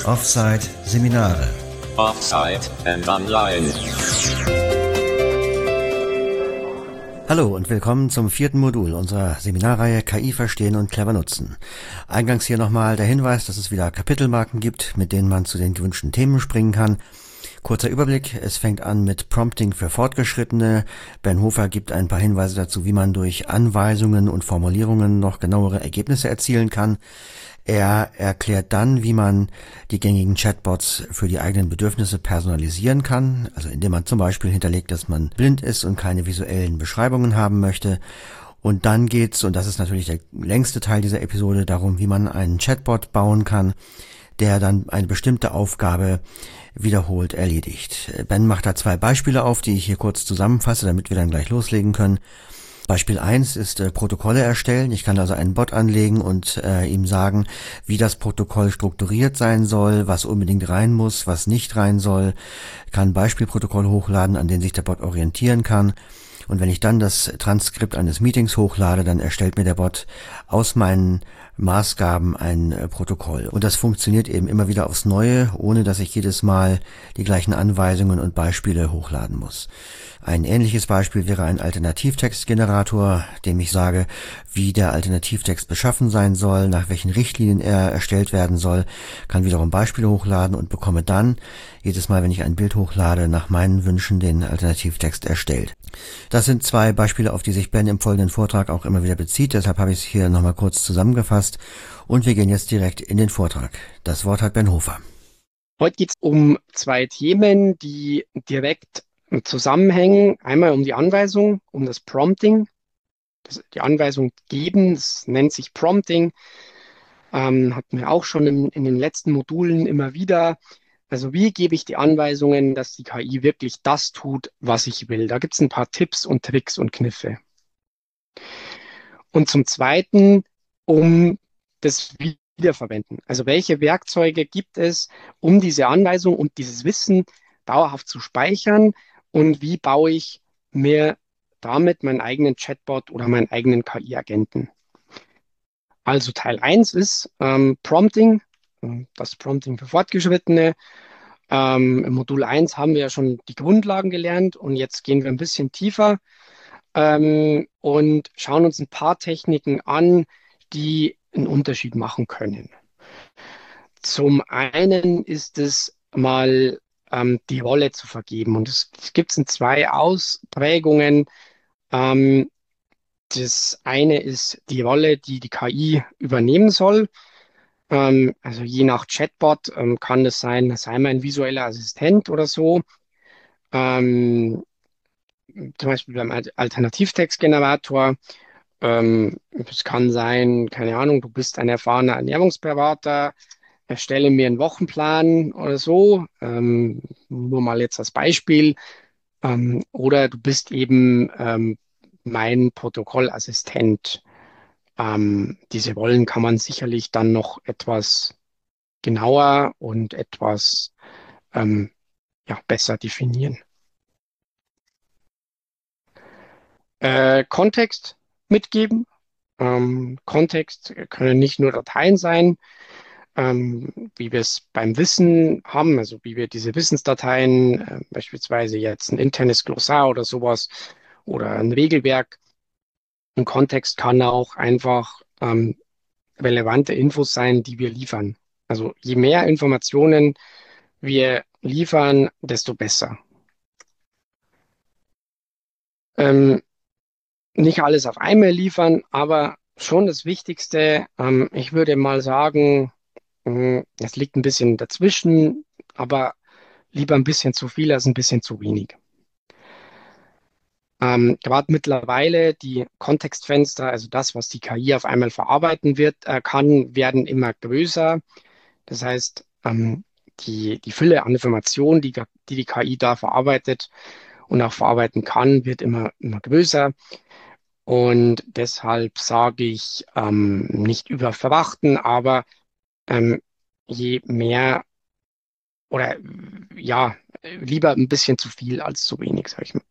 Offside Seminare. Offside and Online. Hallo und willkommen zum 4. Modul unserer Seminarreihe KI verstehen und clever nutzen. Eingangs hier nochmal der Hinweis, dass es wieder Kapitelmarken gibt, mit denen man zu den gewünschten Themen springen kann. Kurzer Überblick, es fängt an mit Prompting für Fortgeschrittene. Ben Hofer gibt ein paar Hinweise dazu, wie man durch Anweisungen und Formulierungen noch genauere Ergebnisse erzielen kann. Er erklärt dann, wie man die gängigen Chatbots für die eigenen Bedürfnisse personalisieren kann, also indem man zum Beispiel hinterlegt, dass man blind ist und keine visuellen Beschreibungen haben möchte. Und dann geht's, und das ist natürlich der längste Teil dieser Episode, darum, wie man einen Chatbot bauen kann, der dann eine bestimmte Aufgabe wiederholt erledigt. Ben macht da 2 Beispiele auf, die ich hier kurz zusammenfasse, damit wir dann gleich loslegen können. Beispiel 1 ist Protokolle erstellen. Ich kann also einen Bot anlegen und ihm sagen, wie das Protokoll strukturiert sein soll, was unbedingt rein muss, was nicht rein soll. Ich kann ein Beispielprotokoll hochladen, an dem sich der Bot orientieren kann. Und wenn ich dann das Transkript eines Meetings hochlade, dann erstellt mir der Bot aus meinen Maßgaben ein Protokoll. Und das funktioniert eben immer wieder aufs Neue, ohne dass ich jedes Mal die gleichen Anweisungen und Beispiele hochladen muss. Ein ähnliches Beispiel wäre ein Alternativtextgenerator, dem ich sage, wie der Alternativtext beschaffen sein soll, nach welchen Richtlinien er erstellt werden soll, kann wiederum Beispiele hochladen und bekomme dann jedes Mal, wenn ich ein Bild hochlade, nach meinen Wünschen den Alternativtext erstellt. Das sind 2 Beispiele, auf die sich Ben im folgenden Vortrag auch immer wieder bezieht, deshalb habe ich es hier nochmal kurz zusammengefasst und wir gehen jetzt direkt in den Vortrag. Das Wort hat Ben Hofer. Heute geht es um 2 Themen, die direkt zusammenhängen. Einmal um die Anweisung, um das Prompting, die Anweisung geben, das nennt sich Prompting. Hatten wir auch schon in den letzten Modulen immer wieder. Also wie gebe ich die Anweisungen, dass die KI wirklich das tut, was ich will? Da gibt es ein paar Tipps und Tricks und Kniffe. Und zum Zweiten um das Wiederverwenden. Also welche Werkzeuge gibt es, um diese Anweisung und dieses Wissen dauerhaft zu speichern? Und wie baue ich mir damit meinen eigenen Chatbot oder meinen eigenen KI-Agenten? Also Teil 1 ist Prompting, das Prompting für Fortgeschrittene. Im Modul 1 haben wir ja schon die Grundlagen gelernt und jetzt gehen wir ein bisschen tiefer und schauen uns ein paar Techniken an, die einen Unterschied machen können. Zum einen ist es mal die Rolle zu vergeben. Und es gibt in 2 Ausprägungen. Das eine ist die Rolle, die die KI übernehmen soll. Also je nach Chatbot kann das sein, das sei mal ein visueller Assistent oder so. Zum Beispiel beim Alternativtextgenerator. Es kann sein, keine Ahnung, du bist ein erfahrener Ernährungsberater, erstelle mir einen Wochenplan oder so, nur mal jetzt als Beispiel. Oder du bist eben mein Protokollassistent. Diese Rollen kann man sicherlich dann noch etwas genauer und etwas besser definieren. Kontext mitgeben. Kontext können nicht nur Dateien sein, wie wir es beim Wissen haben, also wie wir diese Wissensdateien, beispielsweise jetzt ein internes Glossar oder sowas oder ein Regelwerk. Ein Kontext kann auch einfach relevante Infos sein, die wir liefern. Also je mehr Informationen wir liefern, desto besser. Nicht alles auf einmal liefern, aber schon das Wichtigste. Ich würde mal sagen, es liegt ein bisschen dazwischen, aber lieber ein bisschen zu viel als ein bisschen zu wenig. Gerade mittlerweile die Kontextfenster, also das, was die KI auf einmal verarbeiten kann, werden immer größer. Das heißt, die Fülle an Informationen, die KI da verarbeitet und auch verarbeiten kann, wird immer größer. Und deshalb sage ich nicht überfrachten, aber je mehr oder ja, lieber ein bisschen zu viel als zu wenig, sage ich mal.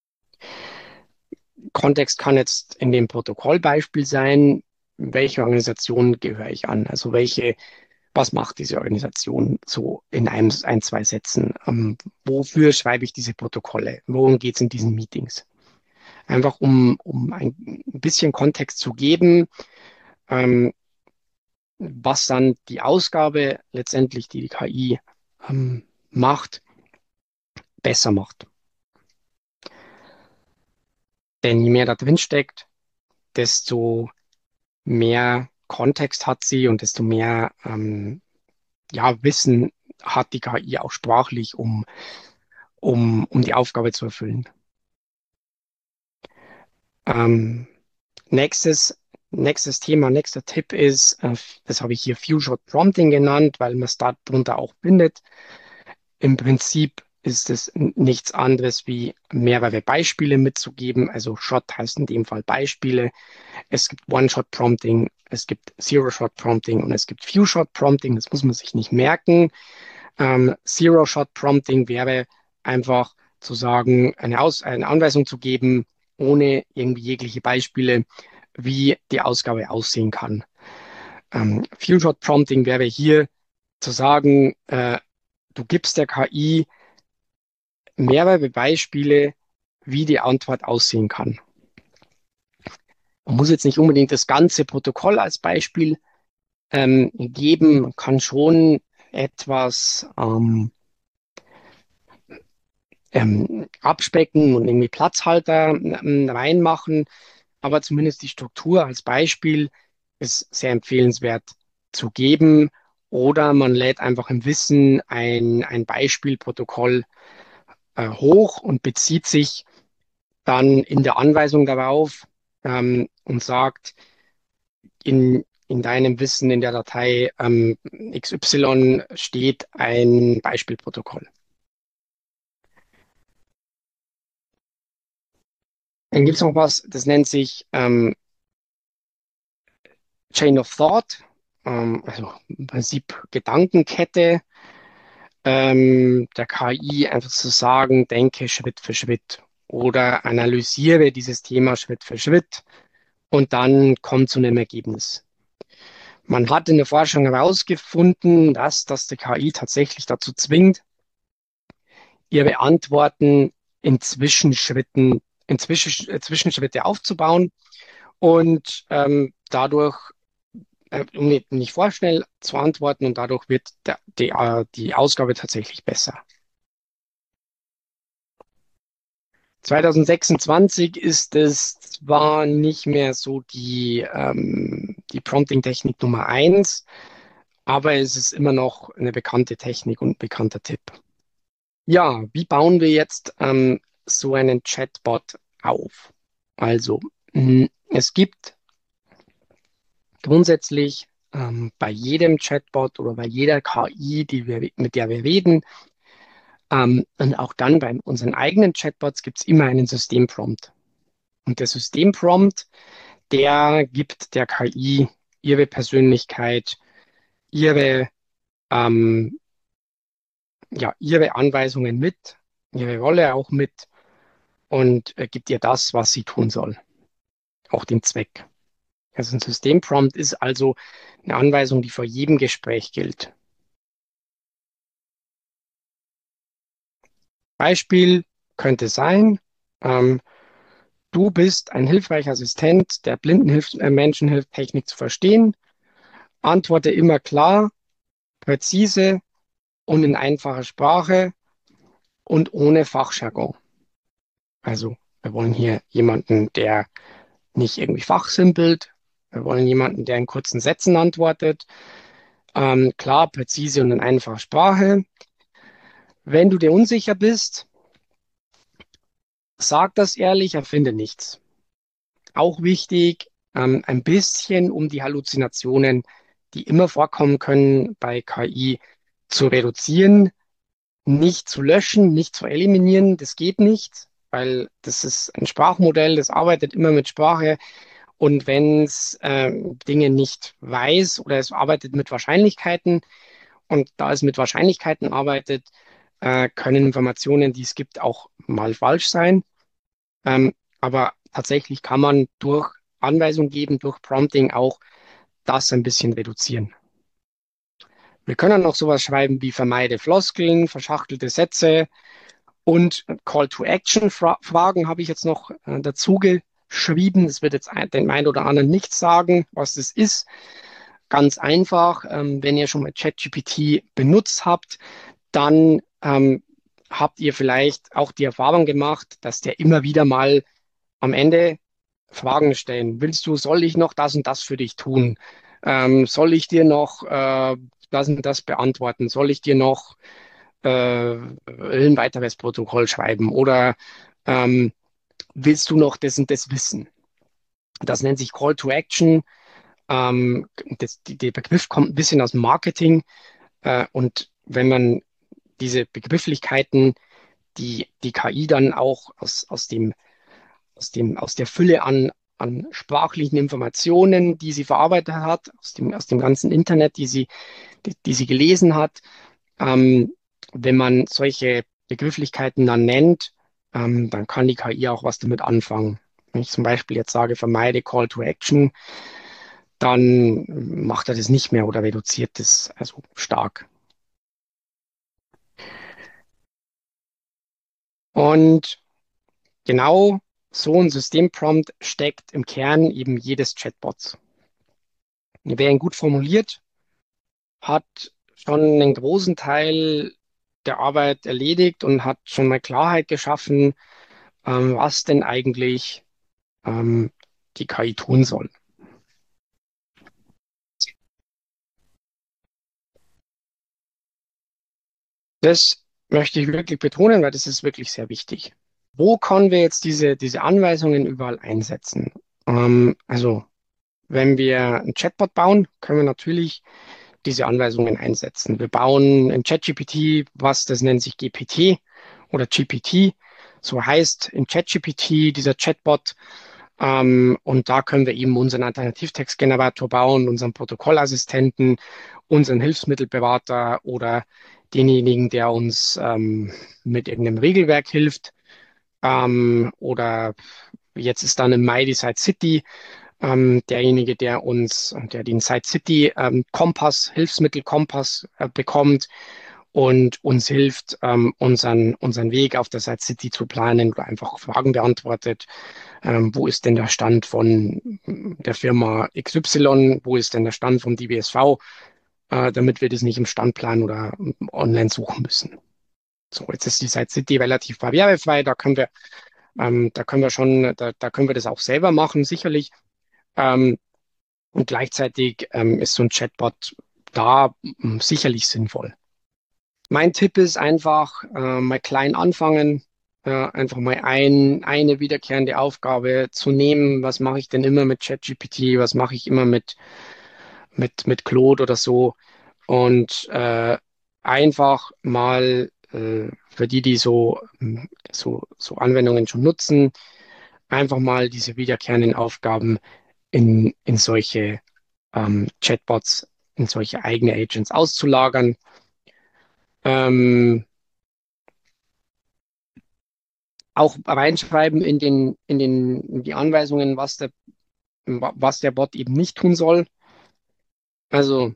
Kontext kann jetzt in dem Protokollbeispiel sein, welche Organisation gehöre ich an? Also was macht diese Organisation so in ein, zwei Sätzen? Wofür schreibe ich diese Protokolle? Worum geht es in diesen Meetings? Einfach um ein bisschen Kontext zu geben, ähm, was dann die Ausgabe letztendlich, die die KI macht, besser macht. Denn je mehr da drin steckt, desto mehr Kontext hat sie und desto mehr ja, Wissen hat die KI auch sprachlich, um die Aufgabe zu erfüllen. Ähm, nächstes Thema, nächster Tipp ist, das habe ich hier Few-Shot Prompting genannt, weil man es darunter auch bindet. Im Prinzip ist es nichts anderes wie mehrere Beispiele mitzugeben. Also Shot heißt in dem Fall Beispiele. Es gibt One-Shot-Prompting, es gibt Zero-Shot-Prompting und es gibt Few-Shot-Prompting. Das muss man sich nicht merken. Zero-Shot-Prompting wäre einfach zu sagen, eine Anweisung zu geben, ohne irgendwie jegliche Beispiele, wie die Ausgabe aussehen kann. Few-Shot-Prompting wäre hier zu sagen, du gibst der KI mehrere Beispiele, wie die Antwort aussehen kann. Man muss jetzt nicht unbedingt das ganze Protokoll als Beispiel geben, man kann schon etwas abspecken und irgendwie Platzhalter reinmachen, aber zumindest die Struktur als Beispiel ist sehr empfehlenswert zu geben. Oder man lädt einfach im Wissen ein Beispielprotokoll hoch und bezieht sich dann in der Anweisung darauf und sagt, in deinem Wissen in der Datei XY steht ein Beispielprotokoll. Dann gibt es noch was, das nennt sich Chain of Thought, also im Prinzip Gedankenkette der KI, einfach zu sagen, denke Schritt für Schritt oder analysiere dieses Thema Schritt für Schritt und dann kommt zu einem Ergebnis. Man hat in der Forschung herausgefunden, dass das die KI tatsächlich dazu zwingt, ihre Antworten in Zwischenschritten, Zwischenschritte aufzubauen und dadurch, um nicht vorschnell zu antworten, und dadurch wird die Ausgabe tatsächlich besser. 2026 ist es zwar nicht mehr so die Prompting-Technik Nummer eins, aber es ist immer noch eine bekannte Technik und ein bekannter Tipp. Ja, wie bauen wir jetzt so einen Chatbot auf? Also, es gibt grundsätzlich bei jedem Chatbot oder bei jeder KI, mit der wir reden, und auch dann bei unseren eigenen Chatbots gibt es immer einen Systemprompt. Und der Systemprompt, der gibt der KI ihre Persönlichkeit, ihre, ähm, ja, ihre Anweisungen mit, ihre Rolle auch mit und gibt ihr das, was sie tun soll, auch den Zweck. Also ein Systemprompt ist also eine Anweisung, die vor jedem Gespräch gilt. Beispiel könnte sein, ähm, du bist ein hilfreicher Assistent, der blinden Menschen hilft, Technik zu verstehen. Antworte immer klar, präzise und in einfacher Sprache und ohne Fachjargon. Also wir wollen hier jemanden, der nicht irgendwie fachsimpelt. Wir wollen jemanden, der in kurzen Sätzen antwortet. Klar, präzise und in einfacher Sprache. Wenn du dir unsicher bist, sag das ehrlich, erfinde nichts. Auch wichtig, ein bisschen um die Halluzinationen, die immer vorkommen können bei KI, zu reduzieren, nicht zu löschen, nicht zu eliminieren. Das geht nicht, weil das ist ein Sprachmodell, das arbeitet immer mit Sprache. Und wenn es Dinge nicht weiß oder es arbeitet mit Wahrscheinlichkeiten und da es mit Wahrscheinlichkeiten arbeitet, können Informationen, die es gibt, auch mal falsch sein. Aber tatsächlich kann man durch Anweisung geben, durch Prompting auch das ein bisschen reduzieren. Wir können noch sowas schreiben wie vermeide Floskeln, verschachtelte Sätze und Call-to-Action-Fragen habe ich jetzt noch dazu geschrieben. Das wird jetzt den einen oder anderen nicht sagen, was das ist. Ganz einfach, wenn ihr schon mal ChatGPT benutzt habt, dann habt ihr vielleicht auch die Erfahrung gemacht, dass der immer wieder mal am Ende Fragen stellen. Soll ich noch das und das für dich tun? Soll ich dir noch das und das beantworten? Soll ich dir noch ein weiteres Protokoll schreiben? Oder ähm, willst du noch das und das wissen? Das nennt sich Call to Action. Der Begriff kommt ein bisschen aus dem Marketing. Und wenn man diese Begrifflichkeiten, die KI dann auch aus der Fülle an sprachlichen Informationen, die sie verarbeitet hat, aus dem ganzen Internet, die sie gelesen hat. Ähm, Wenn man solche Begrifflichkeiten dann nennt, dann kann die KI auch was damit anfangen. Wenn ich zum Beispiel jetzt sage, vermeide Call to Action, dann macht er das nicht mehr oder reduziert das also stark. Und genau so ein Systemprompt steckt im Kern eben jedes Chatbots. Wer ihn gut formuliert, hat schon einen großen Teil der Arbeit erledigt und hat schon mal Klarheit geschaffen, was denn eigentlich die KI tun soll. Das möchte ich wirklich betonen, weil das ist wirklich sehr wichtig. Wo können wir jetzt diese Anweisungen überall einsetzen? Also, wenn wir ein Chatbot bauen, können wir natürlich diese Anweisungen einsetzen. Wir bauen in ChatGPT, das nennt sich GPT oder GPT. So heißt in ChatGPT dieser Chatbot. Und da können wir eben unseren Alternativtextgenerator bauen, unseren Protokollassistenten, unseren Hilfsmittelberater oder denjenigen, der uns mit irgendeinem Regelwerk hilft. Oder jetzt ist dann im Mai die Side City derjenige, der den Side City Kompass, Hilfsmittel-Kompass bekommt und uns hilft, unseren Weg auf der Side City zu planen oder einfach Fragen beantwortet. Wo ist denn der Stand von der Firma XY? Wo ist denn der Stand vom DBSV? Damit wir das nicht im Standplan oder online suchen müssen. So, jetzt ist die Side City relativ barrierefrei. Da können wir das auch selber machen, sicherlich. Ähm, und gleichzeitig ist so ein Chatbot da sicherlich sinnvoll. Mein Tipp ist einfach mal klein anfangen, einfach mal eine wiederkehrende Aufgabe zu nehmen. Was mache ich denn immer mit ChatGPT? Was mache ich immer mit Claude oder so? Und einfach mal für die so Anwendungen schon nutzen, einfach mal diese wiederkehrenden Aufgaben in solche Chatbots, in solche eigene Agents auszulagern. Ähm, Auch reinschreiben in die Anweisungen, was der Bot eben nicht tun soll. Also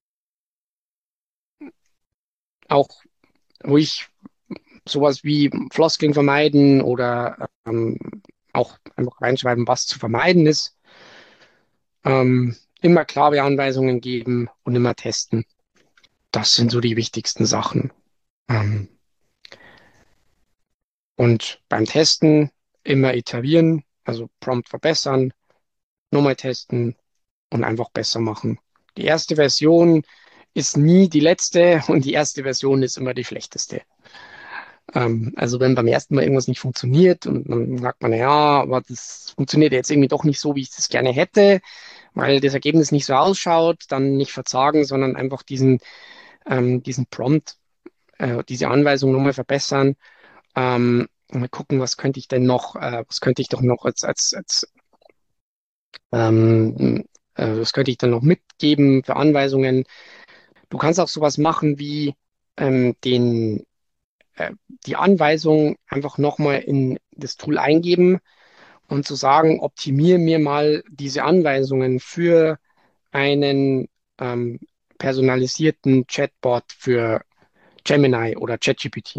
auch ruhig sowas wie Floskeln vermeiden oder auch einfach reinschreiben, was zu vermeiden ist. Immer klare Anweisungen geben und immer testen. Das sind so die wichtigsten Sachen. Ähm, und beim Testen immer iterieren, also Prompt verbessern, nochmal testen und einfach besser machen. Die erste Version ist nie die letzte und die erste Version ist immer die schlechteste. Also wenn beim ersten Mal irgendwas nicht funktioniert und dann sagt man, ja, aber das funktioniert jetzt irgendwie doch nicht so, wie ich das gerne hätte, weil das Ergebnis nicht so ausschaut, dann nicht verzagen, sondern einfach diesen Prompt, diese Anweisung nochmal verbessern. Mal gucken, was könnte ich doch noch was könnte ich dann noch mitgeben für Anweisungen. Du kannst auch sowas machen wie ähm, den, die Anweisung einfach nochmal in das Tool eingeben und zu sagen, optimiere mir mal diese Anweisungen einen, ähm, personalisierten Chatbot für Gemini oder ChatGPT.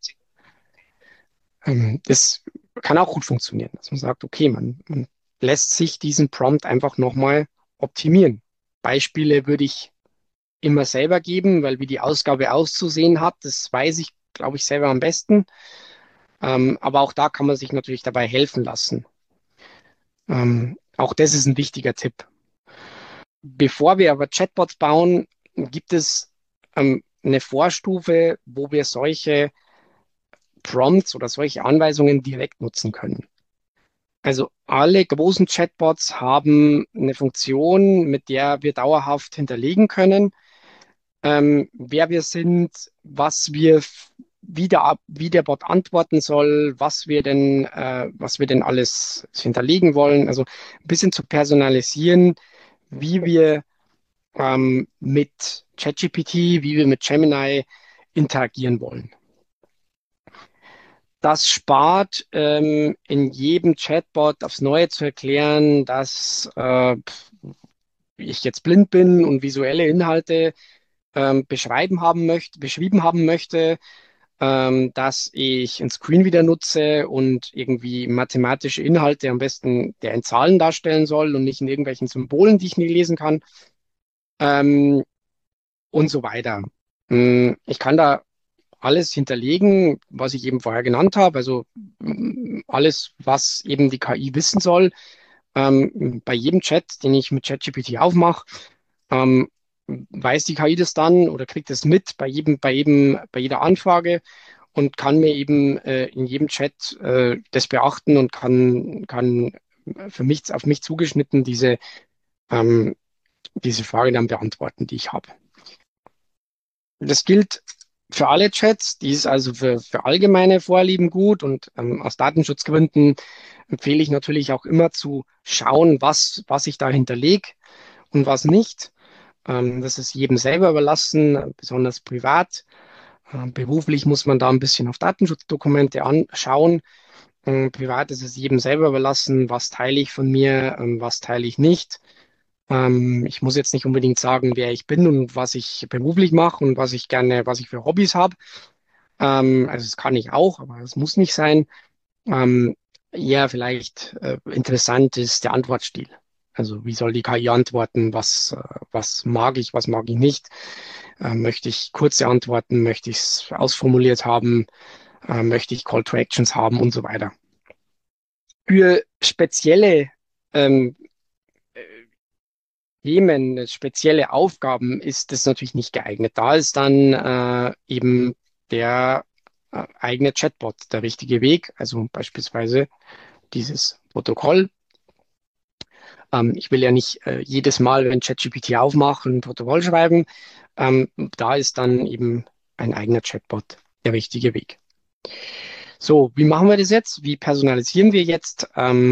Das kann auch gut funktionieren, dass man sagt, okay, man lässt sich diesen Prompt einfach nochmal optimieren. Beispiele würde ich immer selber geben, weil wie die Ausgabe auszusehen hat, das weiß ich, glaube ich, selber am besten. Aber auch da kann man sich natürlich dabei helfen lassen. Auch das ist ein wichtiger Tipp. Bevor wir aber Chatbots bauen, gibt es eine Vorstufe, wo wir solche Prompts oder solche Anweisungen direkt nutzen können. Also alle großen Chatbots haben eine Funktion, mit der wir dauerhaft hinterlegen können, wer wir sind, wie der Bot antworten soll, was wir denn alles hinterlegen wollen. Also ein bisschen zu personalisieren, wie wir mit ChatGPT, wie wir mit Gemini interagieren wollen. Das spart in jedem Chatbot aufs Neue zu erklären, dass ich jetzt blind bin und visuelle Inhalte beschrieben haben möchte, dass ich ein Screen wieder nutze und irgendwie mathematische Inhalte am besten der in Zahlen darstellen soll und nicht in irgendwelchen Symbolen, die ich nie lesen kann, ähm, und so weiter. Ich kann da alles hinterlegen, was ich eben vorher genannt habe, also alles, was eben die KI wissen soll. Bei jedem Chat, den ich mit ChatGPT aufmache, ähm, weiß die KI das dann oder kriegt es mit bei jeder Anfrage und kann mir eben in jedem Chat das beachten und kann auf mich zugeschnitten diese Frage dann beantworten, die ich habe. Das gilt für alle Chats, die ist also für allgemeine Vorlieben gut und aus Datenschutzgründen empfehle ich natürlich auch immer zu schauen, was ich da hinterlege und was nicht. Das ist jedem selber überlassen, besonders privat. Beruflich muss man da ein bisschen auf Datenschutzdokumente anschauen. Privat ist es jedem selber überlassen, was teile ich von mir, was teile ich nicht. Ich muss jetzt nicht unbedingt sagen, wer ich bin und was ich beruflich mache und was ich für Hobbys habe. Also das kann ich auch, aber es muss nicht sein. Ähm, ja, vielleicht interessant ist der Antwortstil. Also wie soll die KI antworten? Was mag ich nicht? Möchte ich kurze Antworten? Möchte ich es ausformuliert haben? Möchte ich Call to Actions haben und so weiter. Für spezielle ähm, Themen, spezielle Aufgaben ist das natürlich nicht geeignet. Da ist dann eben der eigene Chatbot der richtige Weg. Also beispielsweise dieses Protokoll. Ich will ja nicht jedes Mal, wenn ChatGPT aufmache, ein Protokoll schreiben. Da ist dann eben ein eigener Chatbot der richtige Weg. So, wie machen wir das jetzt? Wie personalisieren wir jetzt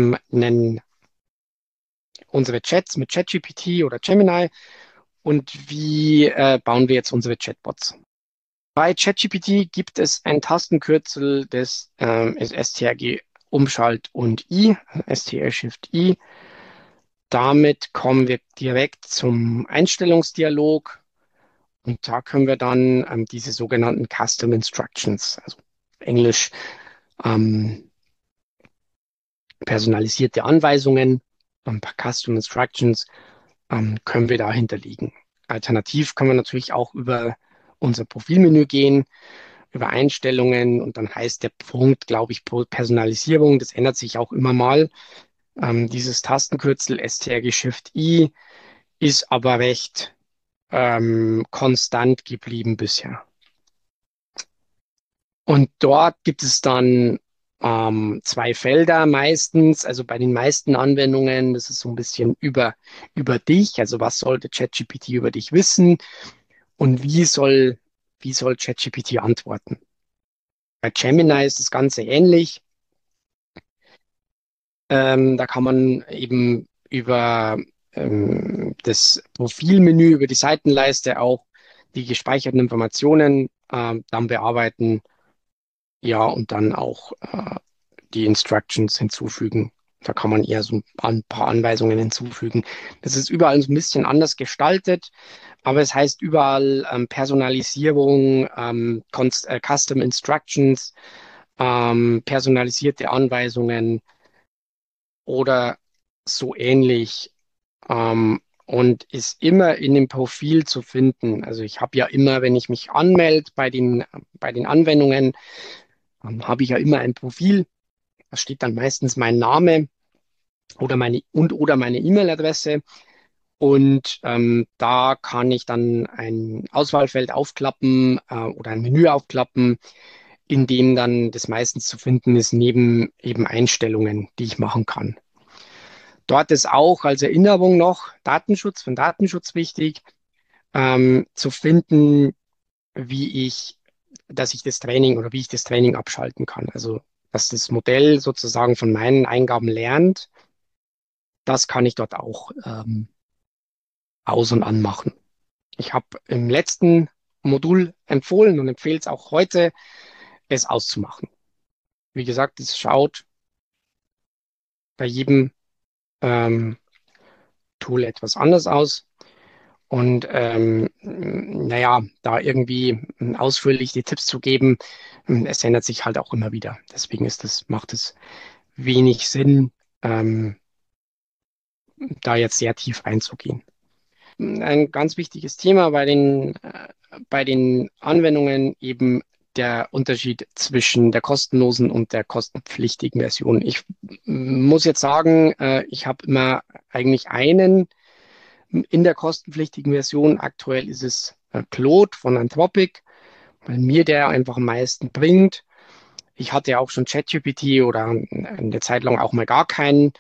unsere Chats mit ChatGPT oder Gemini? Und wie bauen wir jetzt unsere Chatbots? Bei ChatGPT gibt es ein Tastenkürzel ist STRG Umschalt und I, STR Shift I. Damit kommen wir direkt zum Einstellungsdialog und da können wir dann diese sogenannten Custom Instructions, also Englisch ähm, personalisierte Anweisungen, ein paar Custom Instructions können wir da hinterlegen. Alternativ können wir natürlich auch über unser Profilmenü gehen, über Einstellungen und dann heißt der Punkt, glaube ich, Personalisierung. Das ändert sich auch immer mal. Dieses Tastenkürzel STRG Shift I ist aber recht konstant geblieben bisher. Und dort gibt es dann zwei Felder meistens, also bei den meisten Anwendungen, das ist so ein bisschen über dich, also was sollte ChatGPT über dich wissen und wie soll ChatGPT antworten. Bei Gemini ist das Ganze ähnlich. Da kann man eben über das Profilmenü, über die Seitenleiste auch die gespeicherten Informationen dann bearbeiten. Ja, und dann auch die Instructions hinzufügen Da kann man eher so ein paar Anweisungen hinzufügen. Das ist überall so ein bisschen anders gestaltet, aber es heißt überall Personalisierung, Custom Instructions, personalisierte Anweisungen oder so ähnlich. Und ist immer in dem Profil zu finden. Also ich habe ja immer, wenn ich mich anmelde bei den Anwendungen, habe ich ja immer ein Profil. Da steht dann meistens mein Name oder meine E-Mail-Adresse. Und da kann ich dann ein Auswahlfeld aufklappen oder ein Menü aufklappen, in dem dann das meistens zu finden ist, neben eben Einstellungen, die ich machen kann. Dort ist auch als Erinnerung noch von Datenschutz wichtig, zu finden, wie ich, dass ich das Training oder wie ich das Training abschalten kann. Also, dass das Modell sozusagen von meinen Eingaben lernt, das kann ich dort auch aus- und anmachen. Ich habe im letzten Modul empfohlen und empfehle es auch heute, es auszumachen. Wie gesagt, es schaut bei jedem ähm, Tool etwas anders aus. Und naja, da irgendwie ausführlich die Tipps zu geben, es ändert sich halt auch immer wieder. Deswegen macht es wenig Sinn, ähm, da jetzt sehr tief einzugehen. Ein ganz wichtiges Thema bei den Anwendungen eben der Unterschied zwischen der kostenlosen und der kostenpflichtigen Version. Ich muss jetzt sagen, ich habe immer eigentlich einen in der kostenpflichtigen Version. Aktuell ist es Claude von Anthropic, weil mir der einfach am meisten bringt. Ich hatte ja auch schon ChatGPT oder eine Zeit lang auch mal gar keinen.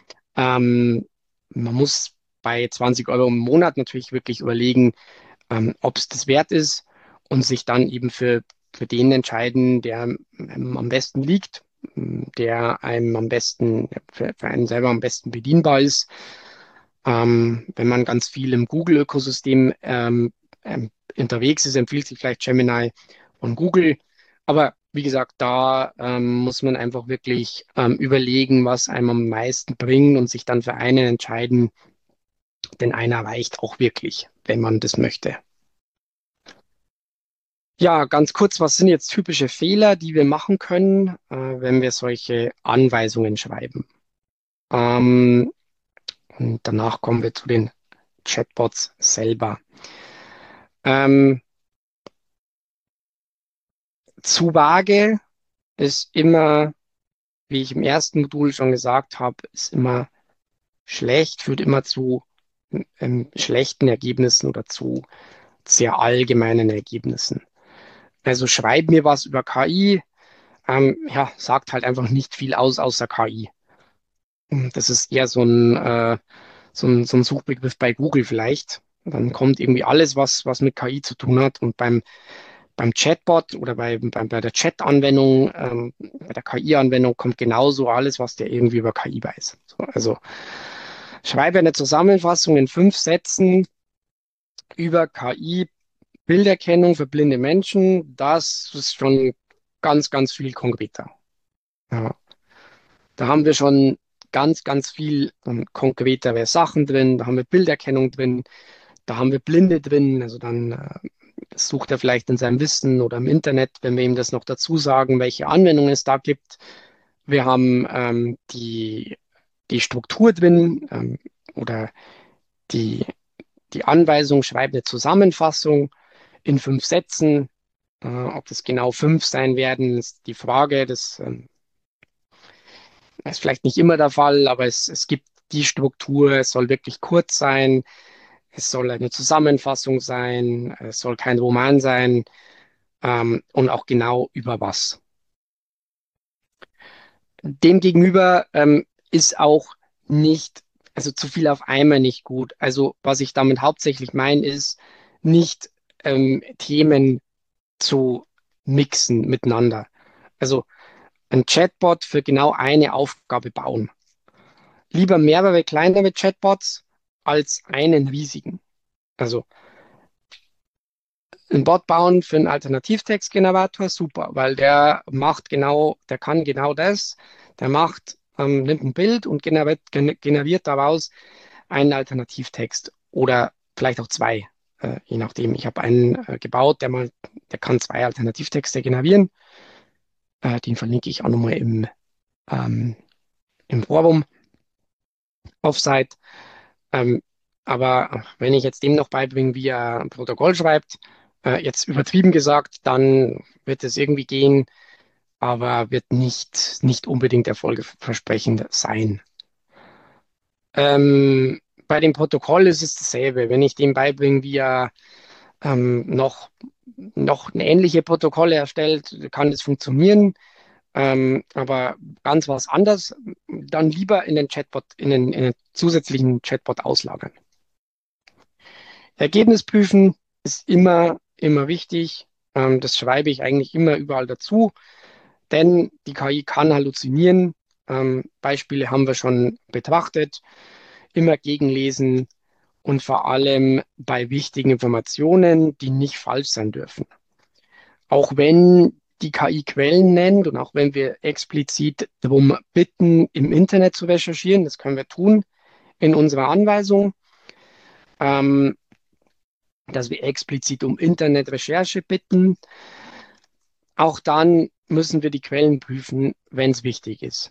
Man muss bei 20 Euro im Monat natürlich wirklich überlegen, ob es das wert ist und sich dann eben für den entscheiden, der einem am besten liegt, der einem am besten, für einen selber am besten bedienbar ist. Wenn man ganz viel im Google-Ökosystem unterwegs ist, empfiehlt sich vielleicht Gemini von Google. Aber wie gesagt, da muss man einfach wirklich überlegen, was einem am meisten bringt und sich dann für einen entscheiden, denn einer reicht auch wirklich, wenn man das möchte. Ja, ganz kurz, was sind jetzt typische Fehler, die wir machen können, wenn wir solche Anweisungen schreiben? Ähm, und danach kommen wir zu den Chatbots selber. Ähm, zu vage ist immer, wie ich im ersten Modul schon gesagt habe, ist immer schlecht, führt immer zu schlechten Ergebnissen oder zu sehr allgemeinen Ergebnissen. Also schreib mir was über KI, ja, sagt halt einfach nicht viel aus außer KI. Das ist eher so ein Suchbegriff bei Google vielleicht. Dann kommt irgendwie alles, was mit KI zu tun hat. Und beim Chatbot oder bei der Chat-Anwendung, bei der KI-Anwendung kommt genauso alles, was der irgendwie über KI weiß. So, also schreibe eine Zusammenfassung in 5 Sätzen über KI-Bilderkennung für blinde Menschen. Das ist schon ganz, ganz viel konkreter. Ja. Da haben wir schon ganz viel konkretere Sachen drin. Da haben wir Bilderkennung drin. Da haben wir Blinde drin. Also dann sucht er vielleicht in seinem Wissen oder im Internet, wenn wir ihm das noch dazu sagen, welche Anwendungen es da gibt. Wir haben die Struktur drin oder die, die Anweisung, schreibt eine Zusammenfassung in 5 Sätzen. Ob das genau 5 sein werden, ist die Frage. Das ist vielleicht nicht immer der Fall, aber es gibt die Struktur. Es soll wirklich kurz sein. Es soll eine Zusammenfassung sein. Es soll kein Roman sein. Und auch genau über was. Demgegenüber ist auch nicht, also zu viel auf einmal nicht gut. Also was ich damit hauptsächlich meine, ist nicht Themen zu mixen miteinander. Also ein Chatbot für genau eine Aufgabe bauen. Lieber mehrere kleinere Chatbots als einen riesigen. Also ein Bot bauen für einen Alternativtextgenerator, super, weil der kann genau das. Der macht nimmt ein Bild und generiert daraus einen Alternativtext oder vielleicht auch zwei, je nachdem. Ich habe einen gebaut, der kann zwei Alternativtexte generieren. Den verlinke ich auch nochmal ähm, im Forum Offsite. Ähm, aber wenn ich jetzt dem noch beibringe, wie er ein Protokoll schreibt, jetzt übertrieben gesagt, dann wird es irgendwie gehen, aber wird nicht unbedingt erfolgversprechend sein. Bei dem Protokoll ist es dasselbe. Wenn ich dem beibringe, wie er noch ähnliche Protokolle erstellt, kann das funktionieren. Aber ganz was anderes, dann lieber in den Chatbot, in den zusätzlichen Chatbot auslagern. Ergebnis prüfen ist immer wichtig. Das schreibe ich eigentlich immer überall dazu, denn die KI kann halluzinieren. Beispiele haben wir schon betrachtet. Immer gegenlesen und vor allem bei wichtigen Informationen, die nicht falsch sein dürfen. Auch wenn die KI Quellen nennt und auch wenn wir explizit darum bitten, im Internet zu recherchieren, das können wir tun in unserer Anweisung, ähm, dass wir explizit um Internetrecherche bitten. Auch dann müssen wir die Quellen prüfen, wenn es wichtig ist.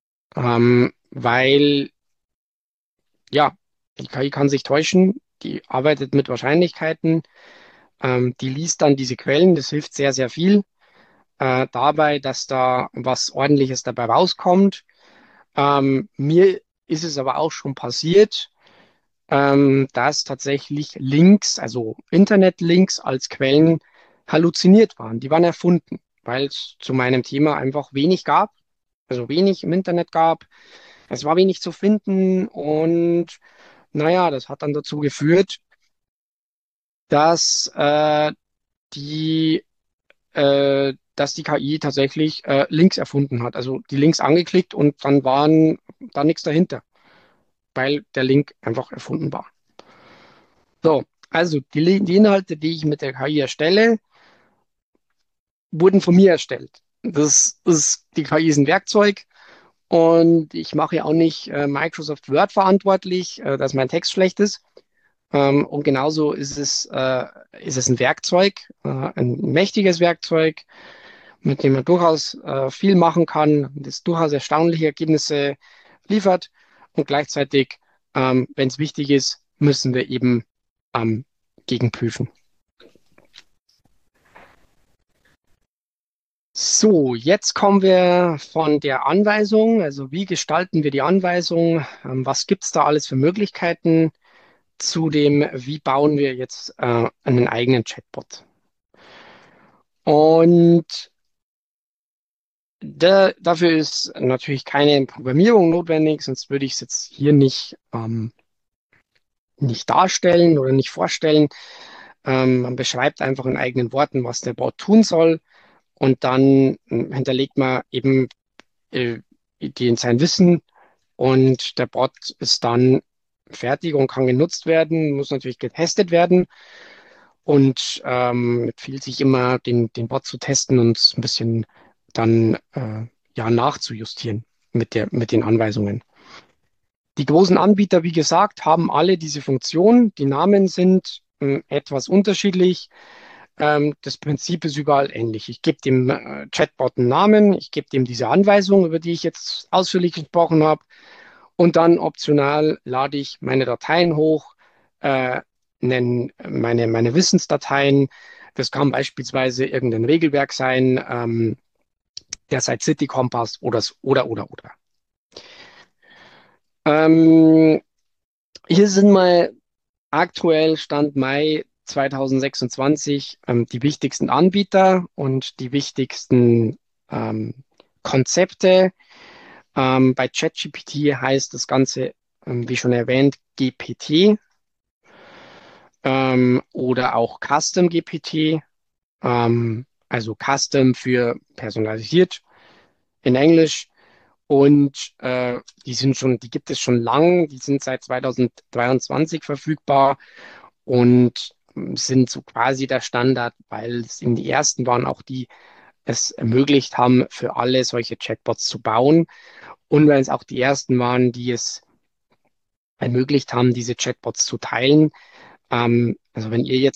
Weil, ja, die KI kann sich täuschen, die arbeitet mit Wahrscheinlichkeiten, die liest dann diese Quellen, das hilft sehr viel dabei, dass da was Ordentliches dabei rauskommt. Mir ist es aber auch schon passiert, dass tatsächlich Links, also Internetlinks als Quellen halluziniert waren. Die waren erfunden, weil es zu meinem Thema einfach wenig gab, also wenig im Internet gab. Es war wenig zu finden und naja, das hat dann dazu geführt, dass die dass die KI tatsächlich Links erfunden hat. Also die Links angeklickt und dann waren da nichts dahinter, weil der Link einfach erfunden war. So, also die Inhalte, die ich mit der KI erstelle, wurden von mir erstellt. Die KI ist ein Werkzeug und ich mache ja auch nicht Microsoft Word verantwortlich, dass mein Text schlecht ist. Und genauso ist es ein Werkzeug, ein mächtiges Werkzeug, mit dem man durchaus viel machen kann, das durchaus erstaunliche Ergebnisse liefert. Und gleichzeitig, wenn es wichtig ist, müssen wir eben gegenprüfen. So, jetzt kommen wir von der Anweisung, also wie gestalten wir die Anweisung, was gibt es da alles für Möglichkeiten, zu dem, wie bauen wir jetzt einen eigenen Chatbot. Und dafür ist natürlich keine Programmierung notwendig, sonst würde ich es jetzt hier nicht darstellen oder nicht vorstellen. Man beschreibt einfach in eigenen Worten, was der Bot tun soll und dann hinterlegt man eben äh, sein Wissen und der Bot ist dann fertig und kann genutzt werden, muss natürlich getestet werden und empfiehlt sich immer, den Bot zu testen und ein bisschen dann ja nachzujustieren mit den Anweisungen. Die großen Anbieter, wie gesagt, haben alle diese Funktion. Die Namen sind etwas unterschiedlich. Das Prinzip ist überall ähnlich. Ich gebe dem Chatbot einen Namen, ich gebe dem diese Anweisung, über die ich jetzt ausführlich gesprochen habe. Und dann optional lade ich meine Dateien hoch, meine Wissensdateien. Das kann beispielsweise irgendein Regelwerk sein, der Site City Kompass oder. Ähm, Hier sind mal aktuell Stand Mai 2026 die wichtigsten Anbieter und die wichtigsten ähm, Konzepte. Bei ChatGPT heißt das Ganze, wie schon erwähnt, GPT oder auch Custom GPT, also Custom für personalisiert in Englisch. Und die gibt es schon lang, die sind seit 2023 verfügbar und sind so quasi der Standard, weil es eben die ersten waren, auch die es ermöglicht haben, für alle solche Chatbots zu bauen und weil es auch die ersten waren, die es ermöglicht haben, diese Chatbots zu teilen. Also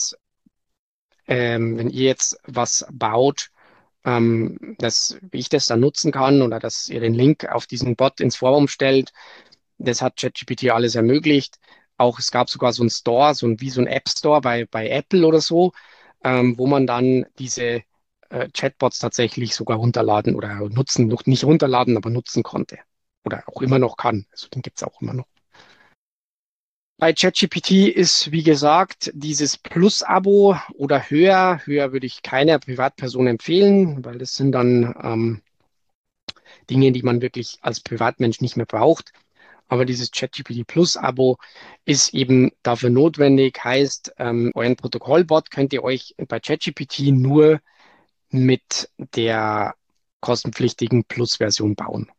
wenn ihr jetzt was baut, wie ich das dann nutzen kann oder dass ihr den Link auf diesen Bot ins Forum stellt, das hat ChatGPT alles ermöglicht. Auch es gab sogar so einen Store, wie so ein App Store bei Apple oder so, wo man dann diese Chatbots tatsächlich sogar runterladen oder nutzen, noch nicht runterladen, aber nutzen konnte. Oder auch immer noch kann. Also den gibt es auch immer noch. Bei ChatGPT ist, wie gesagt, dieses Plus-Abo oder höher würde ich keiner Privatperson empfehlen, weil das sind dann Dinge, die man wirklich als Privatmensch nicht mehr braucht. Aber dieses ChatGPT Plus-Abo ist eben dafür notwendig, heißt, euren Protokollbot könnt ihr euch bei ChatGPT nur mit der kostenpflichtigen Plus-Version bauen.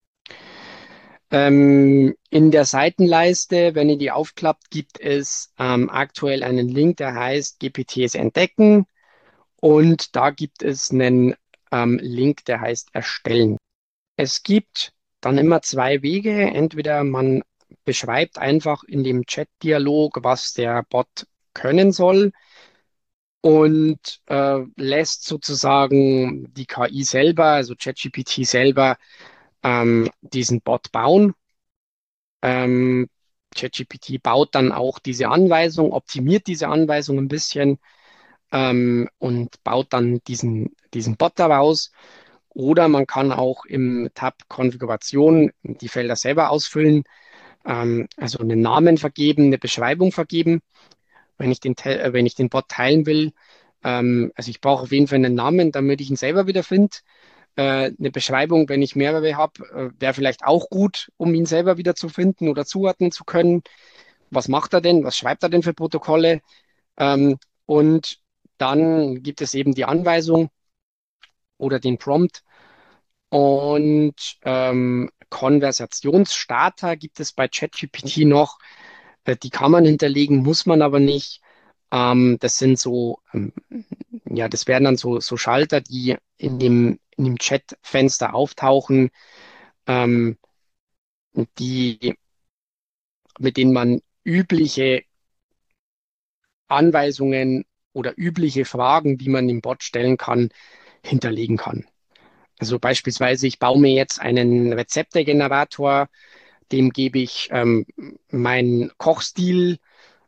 In der Seitenleiste, wenn ihr die aufklappt, gibt es aktuell einen Link, der heißt GPTs entdecken und da gibt es einen Link, der heißt erstellen. Es gibt dann immer zwei Wege. Entweder man beschreibt einfach in dem Chat-Dialog, was der Bot können soll und lässt sozusagen die KI selber, also ChatGPT selber, diesen Bot bauen. Ähm, ChatGPT baut dann auch diese Anweisung, optimiert diese Anweisung ein bisschen und baut dann diesen Bot daraus. Oder man kann auch im Tab Konfiguration die Felder selber ausfüllen, also einen Namen vergeben, eine Beschreibung vergeben, wenn ich den Bot teilen will. Also ich brauche auf jeden Fall einen Namen, damit ich ihn selber wiederfinde. Eine Beschreibung, wenn ich mehrere habe, wäre vielleicht auch gut, um ihn selber wieder zu finden oder zuordnen zu können. Was macht er denn? Was schreibt er denn für Protokolle? Und dann gibt es eben die Anweisung oder den Prompt. Und Konversationsstarter gibt es bei ChatGPT noch. Die kann man hinterlegen, muss man aber nicht. Das sind ja, das wären dann so Schalter, die in dem Chatfenster auftauchen, ähm, die, mit denen man übliche Anweisungen oder übliche Fragen, die man dem Bot stellen kann, hinterlegen kann. Also beispielsweise, ich baue mir jetzt einen Rezeptegenerator, dem gebe ich meinen Kochstil,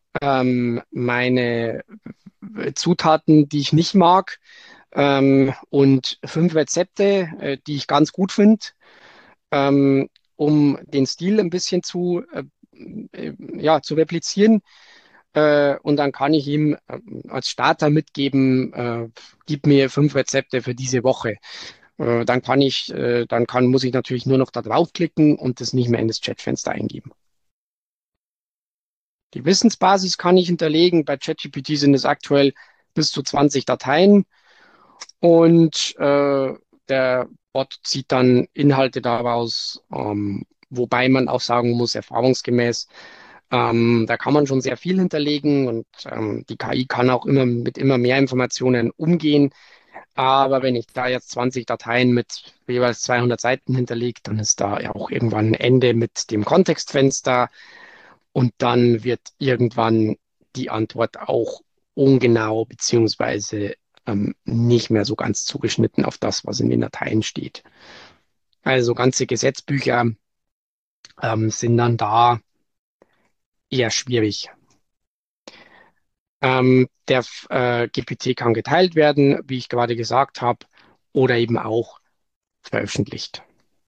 meine Zutaten, die ich nicht mag, und 5 Rezepte, die ich ganz gut finde, um den Stil ein bisschen ja, zu replizieren. Und dann kann ich ihm als Starter mitgeben, gib mir 5 Rezepte für diese Woche. Muss ich natürlich nur noch da draufklicken und das nicht mehr in das Chatfenster eingeben. Die Wissensbasis kann ich hinterlegen. Bei ChatGPT sind es aktuell bis zu 20 Dateien und der Bot zieht dann Inhalte daraus, wobei man auch sagen muss, erfahrungsgemäß, da kann man schon sehr viel hinterlegen und die KI kann auch immer mit immer mehr Informationen umgehen. Aber wenn ich da jetzt 20 Dateien mit jeweils 200 Seiten hinterlege, dann ist da ja auch irgendwann ein Ende mit dem Kontextfenster und dann wird irgendwann die Antwort auch ungenau beziehungsweise nicht mehr so ganz zugeschnitten auf das, was in den Dateien steht. Also ganze Gesetzbücher sind dann da eher schwierig. Der GPT kann geteilt werden, wie ich gerade gesagt habe, oder eben auch veröffentlicht.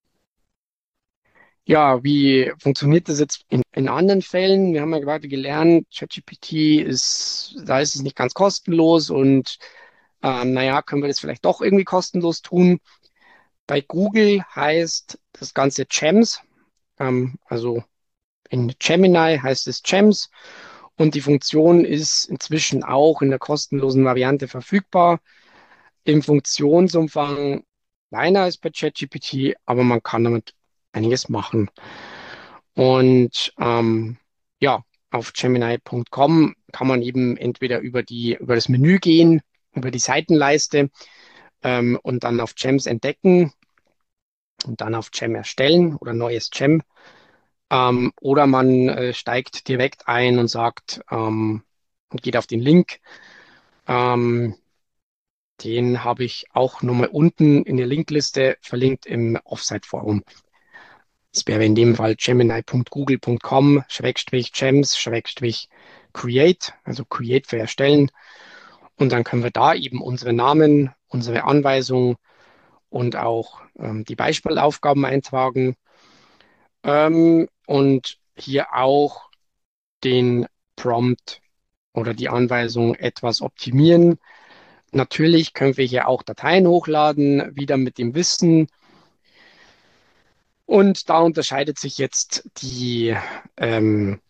Ja, wie funktioniert das jetzt in anderen Fällen? Wir haben ja gerade gelernt, ChatGPT da ist es nicht ganz kostenlos und naja, können wir das vielleicht doch irgendwie kostenlos tun? Bei Google heißt das Ganze Gems, also in Gemini heißt es Gems und die Funktion ist inzwischen auch in der kostenlosen Variante verfügbar. Im Funktionsumfang kleiner als bei ChatGPT, aber man kann damit einiges machen. Und ja, auf Gemini.com kann man eben entweder über das Menü gehen, über die Seitenleiste und dann auf Gems entdecken und dann auf Gem erstellen oder neues Gem. Oder man steigt direkt ein und sagt und geht auf den Link. Ähm, Den habe ich auch nochmal unten in der Linkliste verlinkt im Offsite-Forum. Das wäre in dem Fall gemini.google.com/gems/create, also create für erstellen. Und dann können wir da eben unsere Namen, unsere Anweisungen und auch die Beispielaufgaben eintragen. Und hier auch den Prompt oder die Anweisung etwas optimieren. Natürlich können wir hier auch Dateien hochladen, wieder mit dem Wissen. Und da unterscheidet sich jetzt ähm,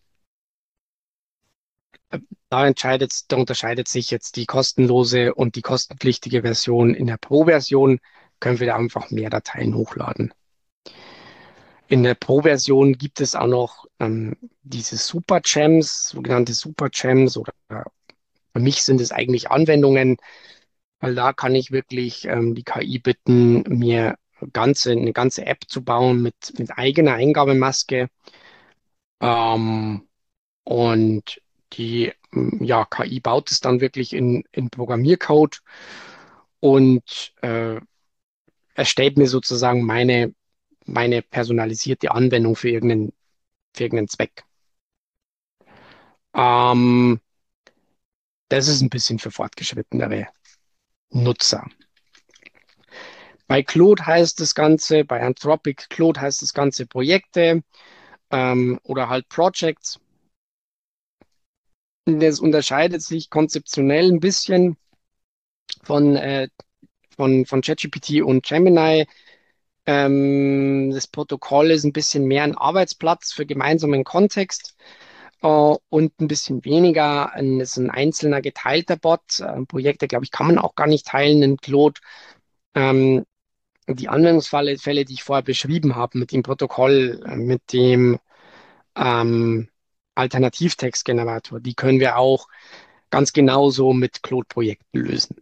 da unterscheidet sich jetzt die kostenlose und die kostenpflichtige Version. In der Pro-Version können wir da einfach mehr Dateien hochladen. In der Pro-Version gibt es auch noch diese Super-Gems, sogenannte Super-Gems, oder für mich sind es eigentlich Anwendungen, weil da kann ich wirklich die KI bitten, mir eine ganze App zu bauen mit eigener Eingabemaske. Ähm, und die ja, KI baut es dann wirklich in Programmiercode und erstellt mir sozusagen meine personalisierte Anwendung für irgendeinen Zweck. Ähm, Das ist ein bisschen für fortgeschrittenere Nutzer. Bei Claude heißt das Ganze, bei Anthropic Claude heißt das Ganze Projekte oder halt Projects. Das unterscheidet sich konzeptionell ein bisschen von, von ChatGPT und Gemini. Das Protokoll ist ein bisschen mehr ein Arbeitsplatz für gemeinsamen Kontext und ein bisschen weniger ist ein einzelner geteilter Bot. Projekte, glaube ich, kann man auch gar nicht teilen in Claude. Ähm, Die Anwendungsfälle, die ich vorher beschrieben habe, mit dem Protokoll, mit dem ähm, Alternativtextgenerator, die können wir auch ganz genauso mit Claude-Projekten lösen.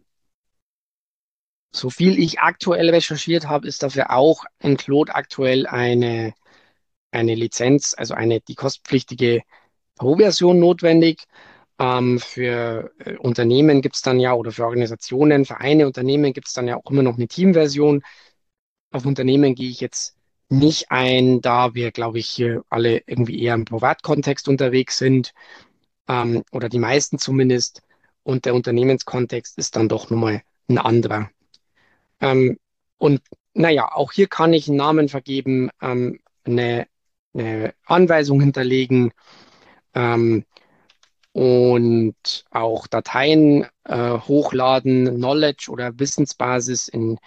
So viel ich aktuell recherchiert habe, ist dafür auch in Claude aktuell eine Lizenz, also die kostenpflichtige Pro-Version notwendig. Für Unternehmen gibt es dann ja, oder für Organisationen, Vereine, Unternehmen gibt es dann ja auch immer noch eine Team-Version. Auf Unternehmen gehe ich jetzt nicht ein, da wir, glaube ich, hier alle irgendwie eher im Privatkontext unterwegs sind, oder die meisten zumindest. Und der Unternehmenskontext ist dann doch nochmal ein anderer. Ähm, und naja, auch hier kann ich einen Namen vergeben, eine Anweisung hinterlegen, ähm, und auch Dateien hochladen, Knowledge oder Wissensbasis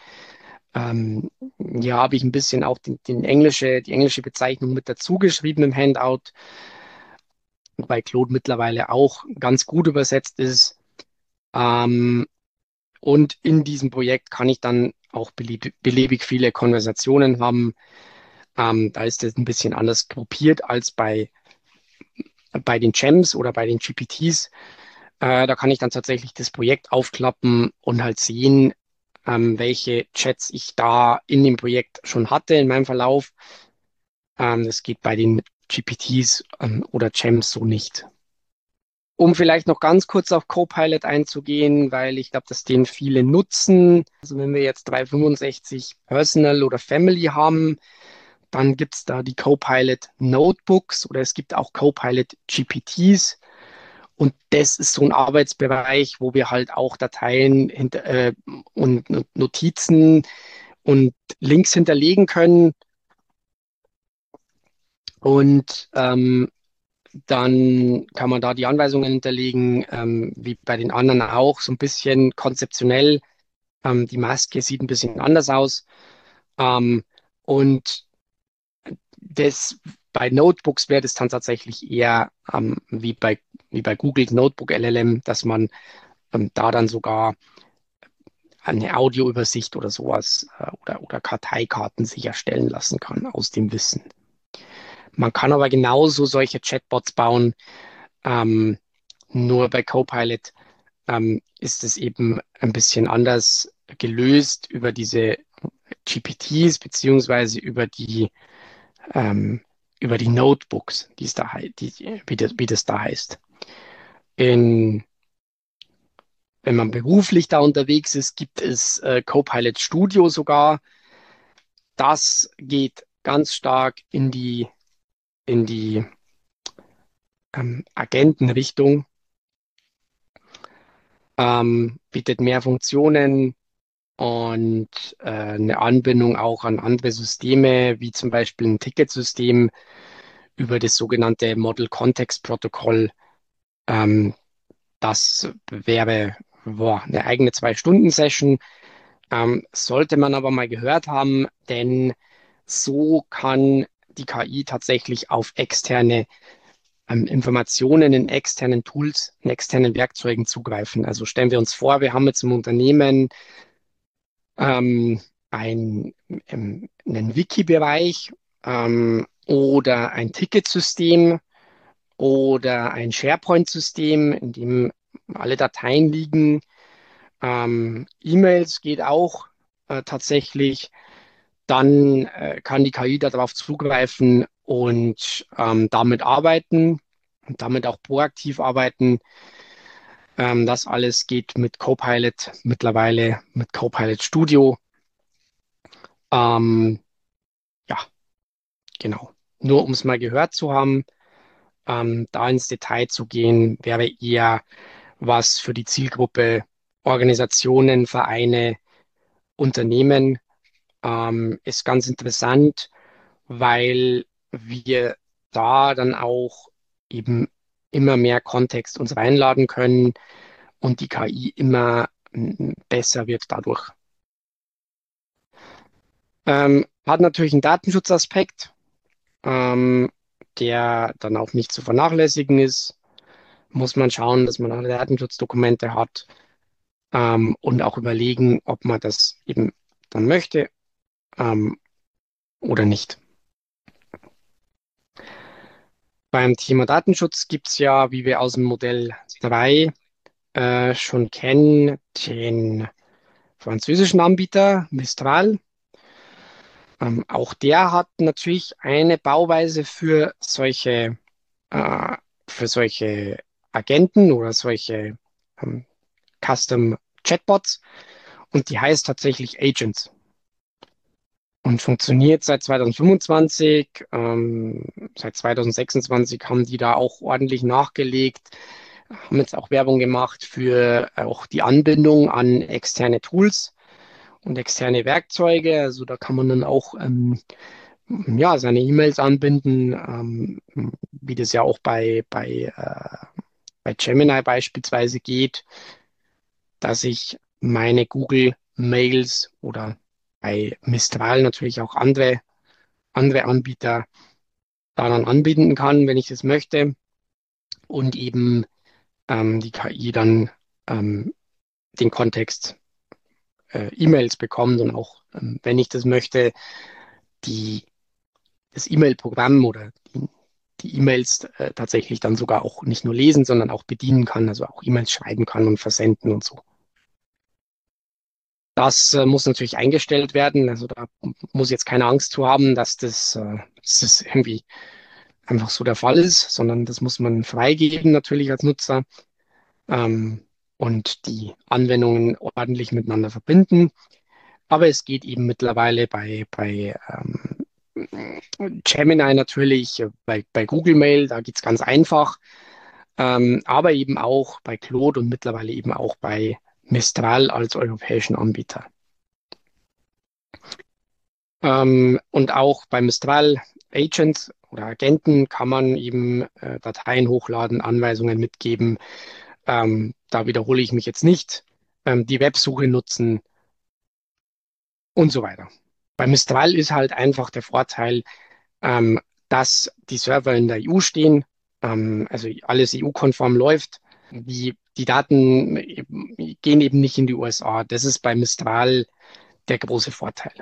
ja, habe ich ein bisschen auch die englische Bezeichnung mit dazu geschrieben im Handout, weil Claude mittlerweile auch ganz gut übersetzt ist. Ähm, und in diesem Projekt kann ich dann auch beliebig viele Konversationen haben. Da ist es ein bisschen anders gruppiert als bei den Gems oder bei den GPTs. Da kann ich dann tatsächlich das Projekt aufklappen und halt sehen, welche Chats ich da in dem Projekt schon hatte in meinem Verlauf. Das geht bei den GPTs oder Gems so nicht. Um vielleicht noch ganz kurz auf Copilot einzugehen, weil ich glaube, dass den viele nutzen. Also wenn wir jetzt 365 Personal oder Family haben, dann gibt es da die Copilot Notebooks oder es gibt auch Copilot GPTs. Und das ist so ein Arbeitsbereich, wo wir halt auch Dateien und Notizen und Links hinterlegen können. Und dann kann man da die Anweisungen hinterlegen, wie bei den anderen auch, so ein bisschen konzeptionell. Die Maske sieht ein bisschen anders aus. Ähm, und das, bei Notebooks wäre das dann tatsächlich eher wie bei Google Notebook LLM, dass man da dann sogar eine Audioübersicht oder sowas oder Karteikarten sich erstellen lassen kann aus dem Wissen. Man kann aber genauso solche Chatbots bauen, ähm, nur bei Copilot ist es eben ein bisschen anders. gelöst über diese GPTs beziehungsweise ähm, über die Notebooks, die es da, wie das da heißt. In, Wenn man beruflich da unterwegs ist, gibt es Copilot Studio sogar. Das geht ganz stark in die Agentenrichtung, bietet mehr Funktionen und eine Anbindung auch an andere Systeme, wie zum Beispiel ein Ticketsystem über das sogenannte Model Context Protocol. Ähm, Das wäre eine eigene 2-Stunden-Session. Sollte man aber mal gehört haben, denn so kann die KI tatsächlich auf externe Informationen in externen Tools, in externen Werkzeugen zugreifen. Also stellen wir uns vor, wir haben jetzt im Unternehmen ähm, einen Wiki-Bereich oder ein Ticketsystem oder ein SharePoint-System, in dem alle Dateien liegen. E-Mails geht auch tatsächlich. Dann kann die KI darauf zugreifen und damit arbeiten und damit auch proaktiv arbeiten. Das alles geht mit Copilot, mittlerweile mit Copilot Studio. Ähm, ja, genau. Nur um es mal gehört zu haben, da ins Detail zu gehen, wäre eher was für die Zielgruppe Organisationen, Vereine, Unternehmen. Ist ganz interessant, weil wir da dann auch eben immer mehr Kontext uns reinladen können und die KI immer besser wird dadurch. Hat natürlich einen Datenschutzaspekt, ähm, der dann auch nicht zu vernachlässigen ist. Muss man schauen, dass man alle Datenschutzdokumente hat, und auch überlegen, ob man das eben dann möchte, ähm, oder nicht. Beim Thema Datenschutz gibt es ja, wie wir aus dem Modell 3 schon kennen, den französischen Anbieter Mistral. Auch der hat natürlich eine Bauweise äh, für solche Agenten oder solche ähm, Custom Chatbots und die heißt tatsächlich Agents und funktioniert seit 2025. Seit 2026 haben die da auch ordentlich nachgelegt, haben jetzt auch Werbung gemacht für auch die Anbindung an externe Tools und externe Werkzeuge. Also da kann man dann auch ja, seine E-Mails anbinden, wie das ja auch bei Gemini beispielsweise geht, dass ich meine Google Mails oder bei Mistral natürlich auch andere Anbieter daran anbinden kann, wenn ich das möchte und eben die KI dann ähm, den Kontext E-Mails bekommt und auch, wenn ich das möchte, die, das E-Mail-Programm oder die E-Mails tatsächlich dann sogar auch nicht nur lesen, sondern auch bedienen kann, also auch E-Mails schreiben kann und versenden und so. Das muss natürlich eingestellt werden. Also da muss jetzt keine Angst zu haben, dass das irgendwie einfach so der Fall ist, sondern das muss man freigeben natürlich als Nutzer und die Anwendungen ordentlich miteinander verbinden. Aber es geht eben mittlerweile bei Gemini natürlich, bei Google Mail, da geht es ganz einfach, aber eben auch bei Claude und mittlerweile eben auch bei Mistral als europäischen Anbieter. Und auch bei Mistral Agents oder Agenten kann man eben Dateien hochladen, Anweisungen mitgeben. Da wiederhole ich mich jetzt nicht. Die Websuche nutzen und so weiter. Bei Mistral ist halt einfach der Vorteil, ähm, dass die Server in der EU stehen, also alles EU-konform läuft. Die Daten gehen eben nicht in die USA. Das ist bei Mistral der große Vorteil.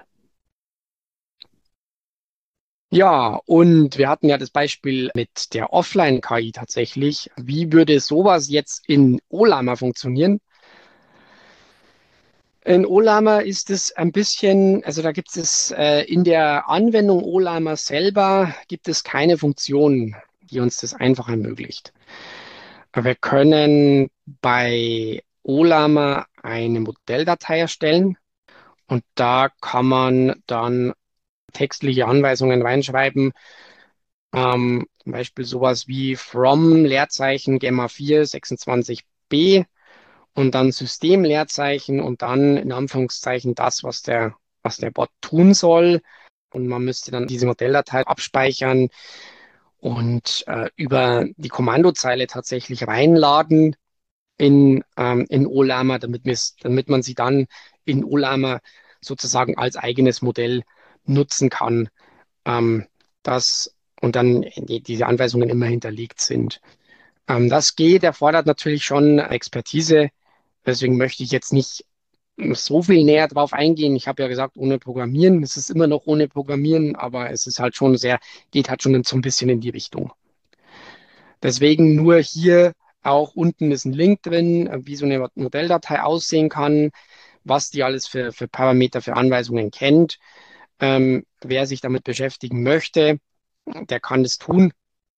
Ja, und wir hatten ja das Beispiel mit der Offline-KI tatsächlich. Wie würde sowas jetzt in Ollama funktionieren? In Ollama ist es ein bisschen, also da gibt es in der Anwendung Ollama selber gibt es keine Funktion, die uns das einfach ermöglicht. Aber wir können bei Ollama eine Modelldatei erstellen und da kann man dann textliche Anweisungen reinschreiben, zum Beispiel sowas wie from Leerzeichen Gemma 4 26b und dann System Leerzeichen und dann in Anführungszeichen das, was der Bot tun soll. Und man müsste dann diese Modelldatei abspeichern und über die Kommandozeile tatsächlich reinladen in Ollama, damit man sie dann in Ollama sozusagen als eigenes Modell nutzen kann, ähm, das und dann diese Anweisungen immer hinterlegt sind. Das geht, erfordert natürlich schon Expertise. Deswegen möchte ich jetzt nicht so viel näher drauf eingehen. Ich habe ja gesagt, ohne Programmieren. Es ist immer noch ohne Programmieren, aber es ist halt schon geht halt schon so ein bisschen in die Richtung. Deswegen nur hier auch unten ist ein Link drin, wie so eine Modelldatei aussehen kann, was die alles für Parameter, für Anweisungen kennt. Wer sich damit beschäftigen möchte, der kann das tun.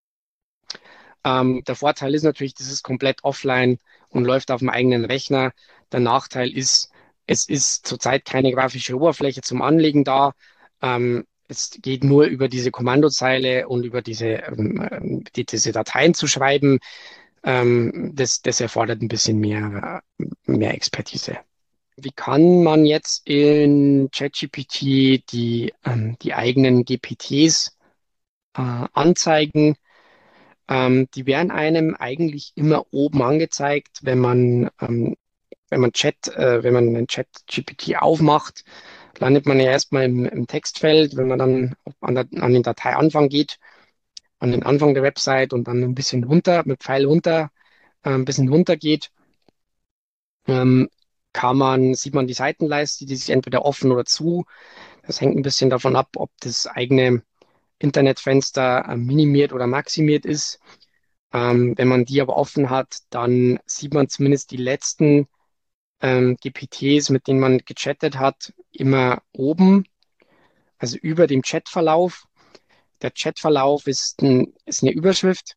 Der Vorteil ist natürlich, das ist komplett offline und läuft auf dem eigenen Rechner. Der Nachteil ist, es ist zurzeit keine grafische Oberfläche zum Anlegen da. Es geht nur über diese Kommandozeile und über diese Dateien zu schreiben. Das erfordert ein bisschen mehr Expertise. Wie kann man jetzt in ChatGPT die eigenen GPTs anzeigen? Die werden einem eigentlich immer oben angezeigt, wenn man einen Chat-GPT aufmacht, landet man ja erstmal im Textfeld. Wenn man dann an den Dateianfang geht, an den Anfang der Website und dann ein bisschen runter, mit Pfeil runter, ein bisschen runter geht, ähm, sieht man die Seitenleiste, die sich entweder offen oder zu. Das hängt ein bisschen davon ab, ob das eigene Internetfenster minimiert oder maximiert ist. Wenn man die aber offen hat, dann sieht man zumindest die letzten GPTs, mit denen man gechattet hat, immer oben, also über dem Chatverlauf. Der Chatverlauf ist eine Überschrift.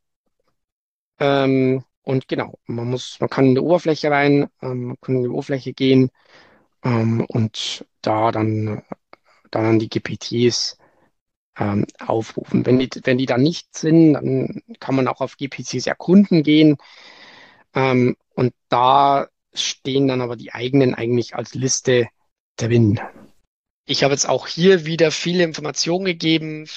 Und genau, man kann in die Oberfläche rein, man kann in die Oberfläche gehen und da dann die GPTs aufrufen. Wenn die da nicht sind, dann kann man auch auf GPTs erkunden gehen. Und da stehen dann aber die eigenen eigentlich als Liste drin. Ich habe jetzt auch hier wieder viele Informationen gegeben,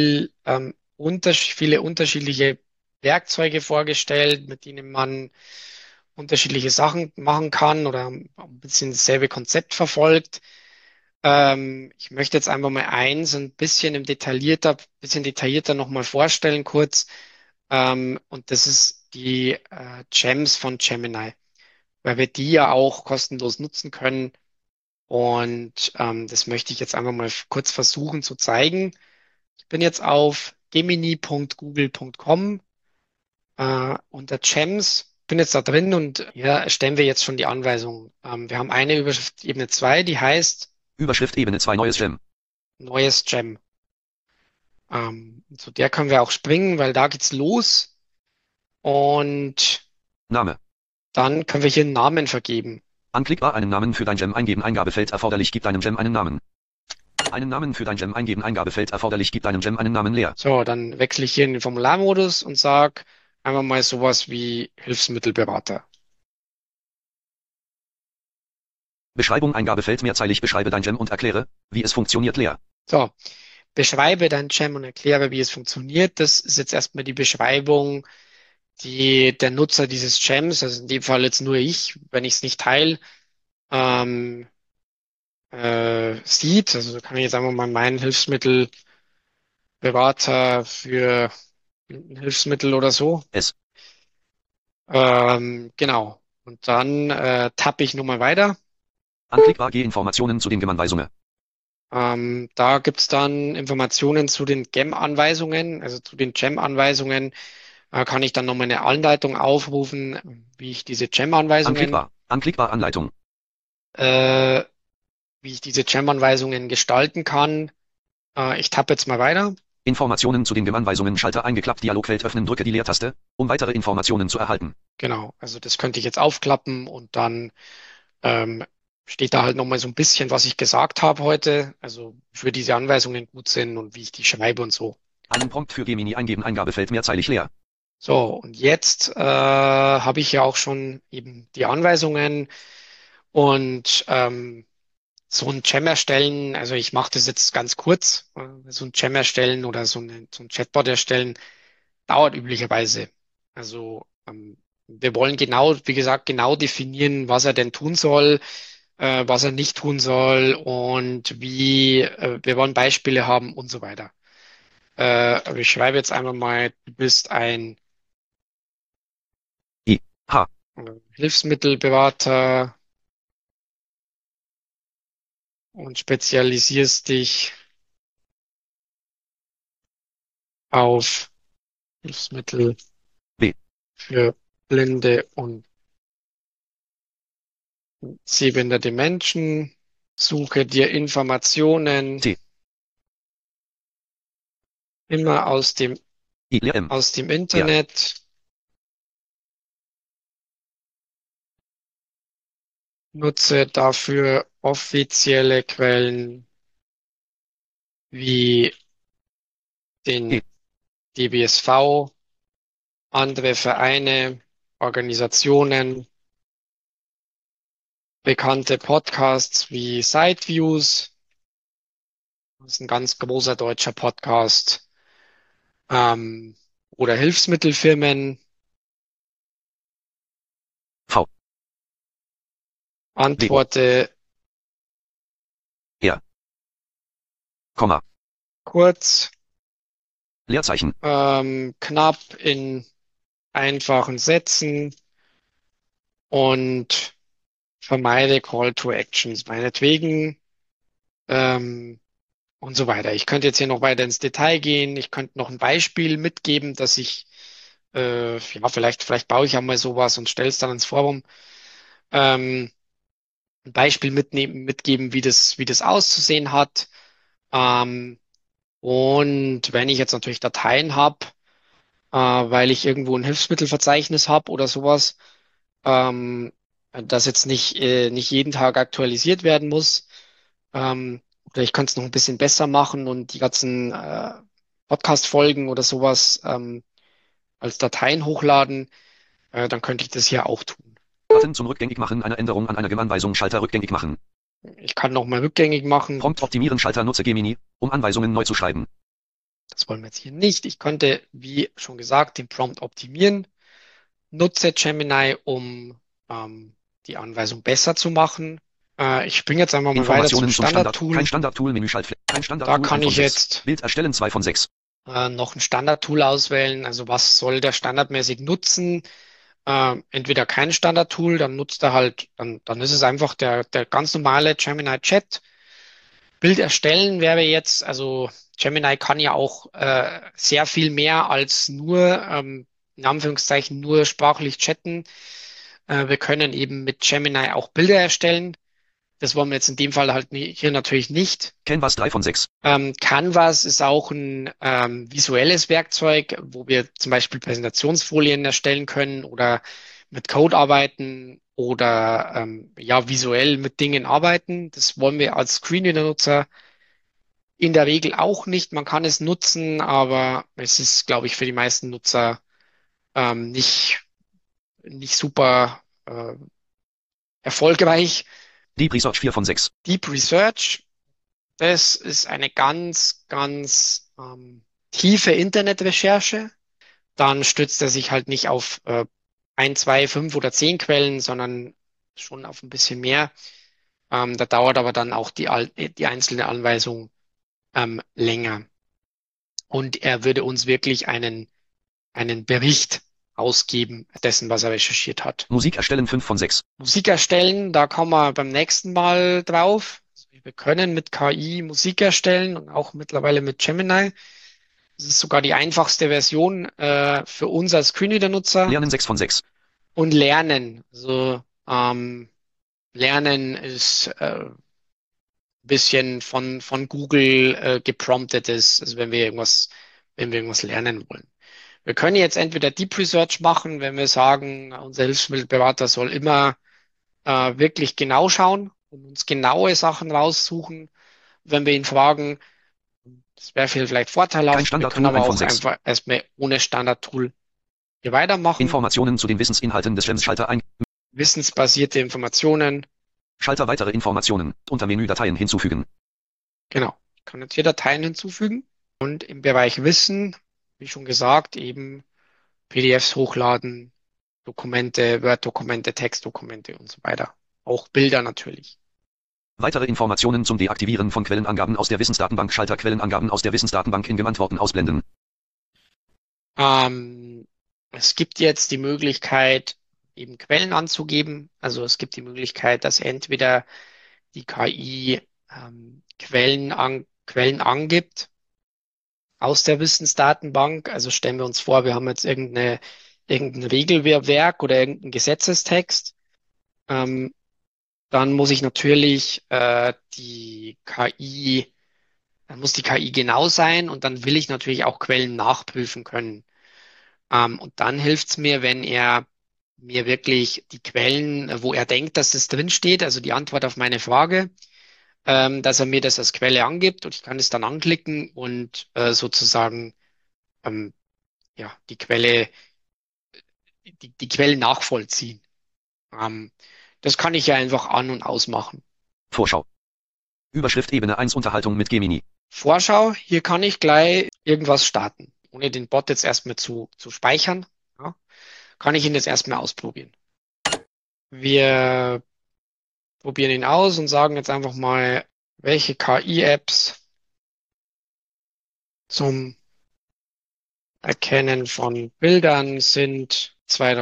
viele unterschiedliche Werkzeuge vorgestellt, mit denen man unterschiedliche Sachen machen kann oder ein bisschen dasselbe Konzept verfolgt. Ich möchte jetzt einfach mal eins ein bisschen detaillierter nochmal vorstellen kurz. Und das ist die Gems von Gemini, weil wir die ja auch kostenlos nutzen können. Und das möchte ich jetzt einfach mal kurz versuchen zu zeigen. Ich bin jetzt auf gemini.google.com unter Gems, bin jetzt da drin und hier erstellen wir jetzt schon die Anweisung. Wir haben eine Überschrift Ebene 2, die heißt Überschrift Ebene 2 neues Gem. neues Gem. Zu der können wir auch springen, weil da geht's los. Und Name. dann können wir hier einen Namen vergeben. Anklickbar einen Namen für dein Gem eingeben Eingabefeld erforderlich gib deinem Gem einen Namen. Einen Namen für dein Gem eingeben Eingabefeld erforderlich gib deinem Gem einen Namen leer. So, dann wechsle ich hier in den Formularmodus und sage einfach mal sowas wie Hilfsmittelberater. Beschreibung Eingabefeld mehrzeilig beschreibe dein Gem und erkläre, wie es funktioniert leer. So, beschreibe dein Gem und erkläre, wie es funktioniert. Das ist jetzt erstmal die Beschreibung, die der Nutzer dieses Gems, also in dem Fall jetzt nur ich, wenn ich es nicht teile, ähm, sieht. Also da kann ich jetzt einfach mal meinen Hilfsmittelberater für ein Hilfsmittel oder so. Es. Genau. Und dann tappe ich nochmal weiter. Anklickbar geh Informationen zu den Gem-Anweisungen. Da gibt's dann Informationen zu den Gem-Anweisungen, also zu den Gem-Anweisungen. Kann ich dann nochmal eine Anleitung aufrufen, wie ich diese Gem-Anweisungen. Anklickbar. Anklickbar Anleitung. äh, wie ich diese Gem-Anweisungen gestalten kann. Ich tappe jetzt mal weiter. Informationen zu den Gem-Anweisungen. Schalter eingeklappt. Dialogfeld öffnen. Drücke die Leertaste, um weitere Informationen zu erhalten. Genau, also das könnte ich jetzt aufklappen und dann ähm, steht da halt nochmal so ein bisschen, was ich gesagt habe heute, also für diese Anweisungen gut sind und wie ich die schreibe und so. Einen Prompt für Gemini eingeben. Eingabefeld mehrzeilig leer. So, und jetzt habe ich ja auch schon eben die Anweisungen und so ein Gem erstellen, also ich mache das jetzt ganz kurz, so ein Gem erstellen oder so ein Chatbot erstellen, dauert üblicherweise. Also wir wollen genau, wie gesagt, genau definieren, was er denn tun soll, was er nicht tun soll und wir wollen Beispiele haben und so weiter. Aber ich schreibe jetzt einmal mal, du bist ein I. H. Hilfsmittelberater und spezialisierst dich auf Hilfsmittel B. für blinde und sehbehinderte Menschen. Suche dir Informationen T. immer I. Leer M. aus dem R. Internet. Nutze dafür offizielle Quellen wie E. den DBSV, andere Vereine, Organisationen, bekannte Podcasts wie Sideviews. Das ist ein ganz großer deutscher Podcast. Ähm, oder Hilfsmittelfirmen. V. D. Antworte R. Komma. kurz, Leerzeichen. knapp in einfachen Sätzen und vermeide Call to Actions, meinetwegen, ähm, und so weiter. Ich könnte jetzt hier noch weiter ins Detail gehen. Ich könnte noch ein Beispiel mitgeben, dass ja, vielleicht baue ich ja mal sowas und stelle es dann ins Forum. Ähm, ein Beispiel mitgeben, wie das auszusehen hat. Ähm, und wenn ich jetzt natürlich Dateien habe, weil ich irgendwo ein Hilfsmittelverzeichnis habe oder sowas, das jetzt nicht jeden Tag aktualisiert werden muss. Oder ich könnte es noch ein bisschen besser machen und die ganzen Podcast-Folgen oder sowas als Dateien hochladen, dann könnte ich das hier auch tun. Button zum Rückgängig machen. Eine Änderung an einer Gem-Anweisung. Schalter rückgängig machen. Ich kann noch mal rückgängig machen. Prompt optimieren. Schalter nutze Gemini, um Anweisungen neu zu schreiben. Das wollen wir jetzt hier nicht. Ich könnte, wie schon gesagt, den Prompt optimieren. Nutze Gemini, um die Anweisung besser zu machen. Ich springe jetzt einfach mal weiter zum Informationen zum Standard. Standard-Tool. Kein Standard-Tool. Menüschaltfläche. Kein Da Standard-Tool. kann 1 von ich 6. jetzt Bild erstellen 2 von 6. noch ein Standard-Tool auswählen. Also was soll der standardmäßig nutzen? Entweder kein Standard-Tool, dann nutzt er halt, dann ist es einfach der ganz normale Gemini Chat. Bild erstellen wäre jetzt, also Gemini kann ja auch sehr viel mehr als nur, in Anführungszeichen, nur sprachlich chatten. Wir können eben mit Gemini auch Bilder erstellen. Das wollen wir jetzt in dem Fall halt hier natürlich nicht. Canvas 3 von 6. Canvas ist auch ein visuelles Werkzeug, wo wir zum Beispiel Präsentationsfolien erstellen können oder mit Code arbeiten oder ja visuell mit Dingen arbeiten. Das wollen wir als Screenreader-Nutzer in der Regel auch nicht. Man kann es nutzen, aber es ist, glaube ich, für die meisten Nutzer nicht super erfolgreich. Deep Research 4 von 6. Deep Research, das ist eine ganz tiefe Internetrecherche. Dann stützt er sich halt nicht auf ein, zwei, fünf oder zehn Quellen, sondern schon auf ein bisschen mehr. Da dauert aber dann auch die einzelne Anweisung länger. Und er würde uns wirklich einen Bericht ausgeben dessen, was er recherchiert hat. Musik erstellen 5 von 6. Musik erstellen, da kommen wir beim nächsten Mal drauf. Also wir können mit KI Musik erstellen und auch mittlerweile mit Gemini. Das ist sogar die einfachste Version für uns als Screenreader-Nutzer. Lernen 6 von 6. Und lernen. Also Lernen ist bisschen von Google gepromptet ist, also wenn wir irgendwas lernen wollen. Wir können jetzt entweder Deep Research machen, wenn wir sagen, unser Hilfsmittelberater soll immer wirklich genau schauen und uns genaue Sachen raussuchen. Wenn wir ihn fragen, das wäre vielleicht Kein vorteilhaft. Wir können Standardtool, aber ein von auch 6. einfach erstmal ohne Standardtool hier weitermachen. Informationen zu den Wissensinhalten des GEMs. Schalter ein. Wissensbasierte Informationen. Schalter weitere Informationen. Unter Menü Dateien hinzufügen. Genau. Ich kann jetzt hier Dateien hinzufügen und im Bereich Wissen, wie schon gesagt, eben PDFs hochladen, Dokumente, Word-Dokumente, Textdokumente und so weiter. Auch Bilder natürlich. Weitere Informationen zum Deaktivieren von Quellenangaben aus der Wissensdatenbank. Schalter Quellenangaben aus der Wissensdatenbank in Geantworten ausblenden. Es gibt jetzt die Möglichkeit, eben Quellen anzugeben. Also es gibt die Möglichkeit, dass entweder die KI Quellen angibt aus der Wissensdatenbank. Also stellen wir uns vor, wir haben jetzt irgendein Regelwerk oder irgendeinen Gesetzestext. Dann muss ich natürlich dann muss die KI genau sein und dann will ich natürlich auch Quellen nachprüfen können. Und dann hilft es mir, wenn er mir wirklich die Quellen, wo er denkt, dass das drin steht, also die Antwort auf meine Frage, dass er mir das als Quelle angibt und ich kann es dann anklicken und sozusagen ähm, ja, die Quelle nachvollziehen. Ähm, Das kann ich ja einfach an- und ausmachen. Vorschau. Überschrift Ebene 1 Unterhaltung mit Gemini. Vorschau, hier kann ich gleich irgendwas starten, ohne den Bot jetzt erstmal zu speichern. Ja, kann ich ihn jetzt erstmal ausprobieren. Wir probieren ihn aus und sagen jetzt einfach mal, welche KI-Apps zum Erkennen von Bildern sind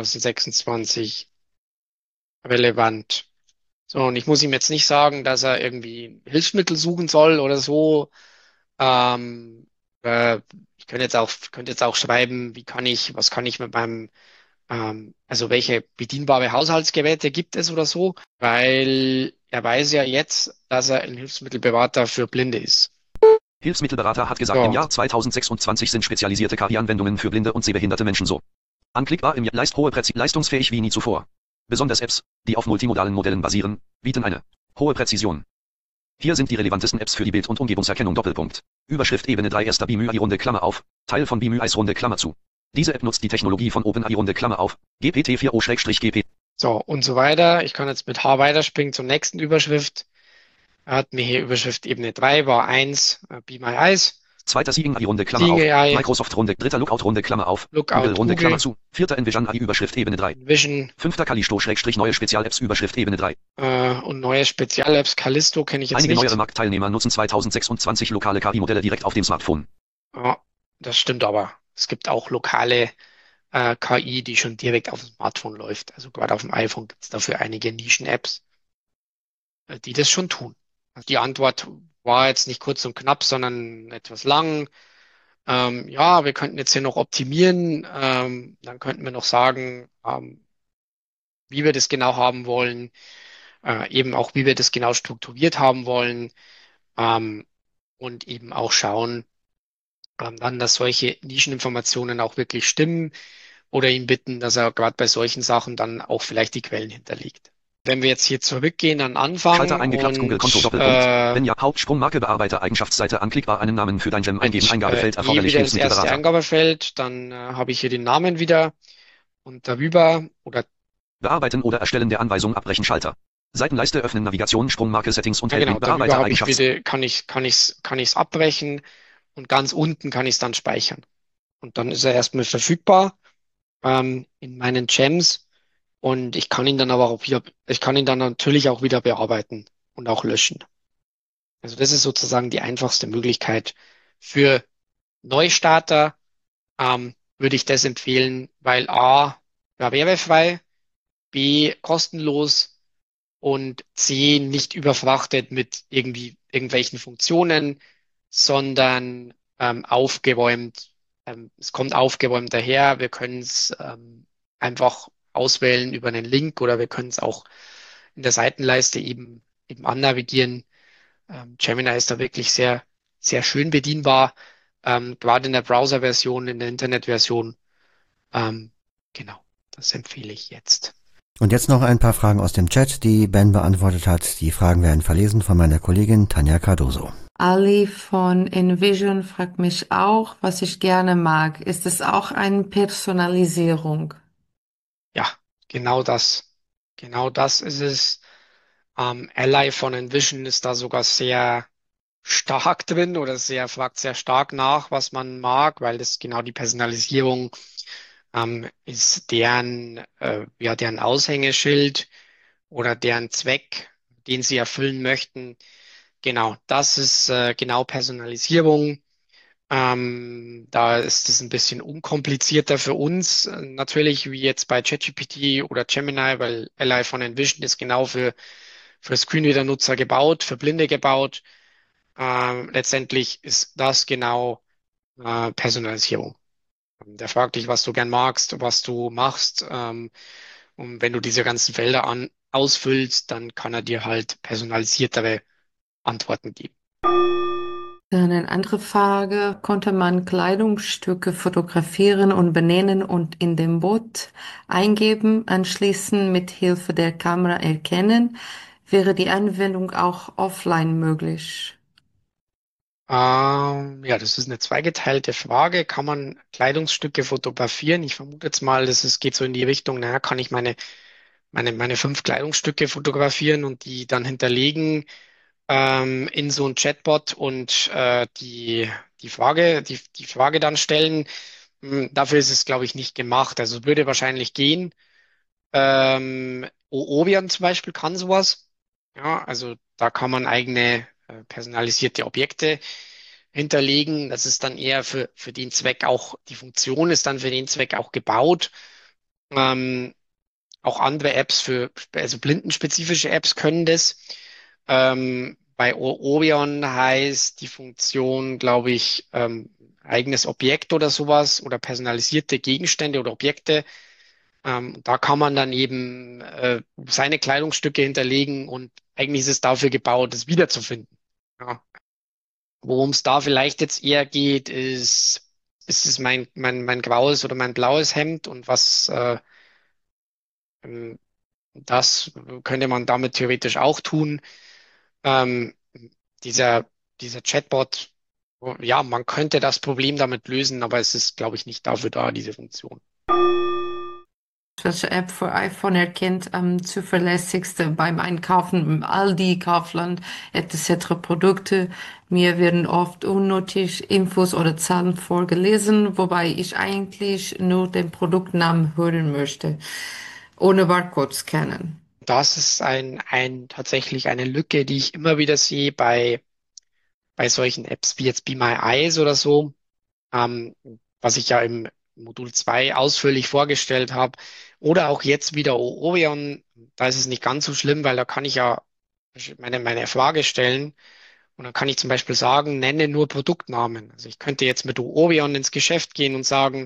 2026 relevant. So, und ich muss ihm jetzt nicht sagen, dass er irgendwie Hilfsmittel suchen soll oder so. Ähm, äh, könnte jetzt auch schreiben, was kann ich mit meinem, also welche bedienbare Haushaltsgeräte gibt es oder so, weil er weiß ja jetzt, dass er ein Hilfsmittelberater für Blinde ist. Hilfsmittelberater hat gesagt, So, im Jahr 2026 sind spezialisierte KI-Anwendungen für blinde und sehbehinderte Menschen so anklickbar im leistungsfähig wie nie zuvor. Besonders Apps, die auf multimodalen Modellen basieren, bieten eine hohe Präzision. Hier sind die relevantesten Apps für die Bild- und Umgebungserkennung. Doppelpunkt. Überschrift Ebene 3 erster BIMUI Runde Klammer auf, Teil von BIMUI Runde Klammer zu. Diese App nutzt die Technologie von OpenAI Runde Klammer auf, GPT-4o-GP. so und so weiter. Ich kann jetzt mit H weiterspringen zur nächsten Überschrift. Er hat mir hier Überschrift Ebene 3 war 1, Be My Eyes. Zweiter Seeing AI Runde Klammer Seeing auf, AI, Microsoft Runde, dritter Lookout Runde Klammer auf, Lookout Google Runde Klammer Google, zu, vierter Envision AI Überschrift Ebene 3. Vision Fünfter Kalisto-neue Spezial-Apps Überschrift Ebene 3. und neue Spezial-Apps. Callisto kenne ich jetzt Einige neuere nicht. Marktteilnehmer nutzen 2026 lokale KI-Modelle direkt auf dem Smartphone. Ja, das stimmt aber. Es gibt auch lokale KI, die schon direkt auf dem Smartphone läuft. Also gerade auf dem iPhone gibt es dafür einige Nischen-Apps, die das schon tun. Also die Antwort war jetzt nicht kurz und knapp, sondern etwas lang. Ja, wir könnten jetzt hier noch optimieren. Dann könnten wir noch sagen, wie wir das genau haben wollen, eben auch, wie wir das genau strukturiert haben wollen, ähm, und eben auch schauen, dann, dass solche Nischeninformationen auch wirklich stimmen oder ihn bitten, dass er gerade bei solchen Sachen dann auch vielleicht die Quellen hinterlegt. Wenn wir jetzt hier zurückgehen an Schalter Anfang eingeklappt Google Konto und Doppelpunkt. Wenn ja, Hauptsprung Marke Bearbeiter Eigenschaftsseite anklickbar einen Namen für dein Gem eingeben Eingabefeld erforderlich wieder ins erste Hilfsmittelberater. Eingabefeld, dann habe ich hier den Namen wieder und darüber oder Bearbeiten oder Erstellen der Anweisung abbrechen Schalter. Seitenleiste öffnen Navigation Sprungmarke Settings und ja genau, Helping darüber Bearbeiter habe ich Eigenschafts. wieder, kann ich's abbrechen und ganz unten kann ich es dann speichern. Und dann ist er erstmal verfügbar in meinen Gems und ich kann ihn dann aber auch wieder, ich kann ihn dann natürlich auch wieder bearbeiten und auch löschen. Also das ist sozusagen die einfachste Möglichkeit für Neustarter. Würde ich das empfehlen, weil A, barrierefrei, B, kostenlos und C, nicht überfrachtet mit irgendwelchen Funktionen, sondern aufgeräumt. Es kommt aufgeräumt daher. Wir können es einfach auswählen über einen Link oder wir können es auch in der Seitenleiste eben annavigieren. Gemini ist da wirklich sehr, sehr schön bedienbar, gerade in der Browser-Version, in der Internet-Version. Ähm, genau, das empfehle ich jetzt. Und jetzt noch ein paar Fragen aus dem Chat, die Ben beantwortet hat. Die Fragen werden verlesen von meiner Kollegin Tanja Cardoso. Ali von Envision fragt mich auch, was ich gerne mag. Ist es auch eine Personalisierung? Ja, genau das. Genau das ist es. Ally von Envision ist da sogar sehr stark drin oder fragt sehr stark nach, was man mag, weil das genau die Personalisierung ist deren Aushängeschild oder deren Zweck, den sie erfüllen möchten. Genau, das ist genau Personalisierung. Da ist es ein bisschen unkomplizierter für uns, natürlich wie jetzt bei ChatGPT oder Gemini, weil Ally von Envision ist genau für Screenreader-Nutzer gebaut, für Blinde gebaut. Letztendlich ist das genau Personalisierung. Der fragt dich, was du gern magst, was du machst. Und wenn du diese ganzen Felder ausfüllst, dann kann er dir halt personalisiertere Antworten geben. Dann eine andere Frage. Konnte man Kleidungsstücke fotografieren und benennen und in dem Bot eingeben, anschließend mit Hilfe der Kamera erkennen? Wäre die Anwendung auch offline möglich? Ja, das ist eine zweigeteilte Frage. Kann man Kleidungsstücke fotografieren? Ich vermute jetzt mal, geht so in die Richtung, naja, kann ich meine 5 Kleidungsstücke fotografieren und die dann hinterlegen in so ein Chatbot und die Frage dann stellen. Dafür ist es, glaube ich, nicht gemacht. Also es würde wahrscheinlich gehen. Ovian zum Beispiel kann sowas. Ja, also da kann man eigene personalisierte Objekte hinterlegen. Das ist dann eher für den Zweck auch, die Funktion ist dann für den Zweck auch gebaut. Ähm, Auch andere Apps also blindenspezifische Apps können das. Bei Orion heißt die Funktion, glaube ich, eigenes Objekt oder sowas oder personalisierte Gegenstände oder Objekte. Da kann man dann eben seine Kleidungsstücke hinterlegen und eigentlich ist es dafür gebaut, es wiederzufinden. Ja. Worum es da vielleicht jetzt eher geht, ist es mein graues oder mein blaues Hemd und ähm, das könnte man damit theoretisch auch tun. Ähm, dieser, dieser Chatbot, ja, man könnte das Problem damit lösen, aber es ist, glaube ich, nicht dafür da, diese Funktion. Welche App für iPhone erkennt am zuverlässigsten beim Einkaufen im Aldi, Kaufland etc. Produkte? Mir werden oft unnötig Infos oder Zahlen vorgelesen, wobei ich eigentlich nur den Produktnamen hören möchte, ohne Barcode scannen. Das ist tatsächlich eine Lücke, die ich immer wieder sehe bei solchen Apps wie jetzt Be My Eyes oder so, ähm, was ich ja im Modul 2 ausführlich vorgestellt habe. Oder auch jetzt wieder Orion, da ist es nicht ganz so schlimm, weil da kann ich ja meine Frage stellen und dann kann ich zum Beispiel sagen, nenne nur Produktnamen. Also ich könnte jetzt mit Orion ins Geschäft gehen und sagen,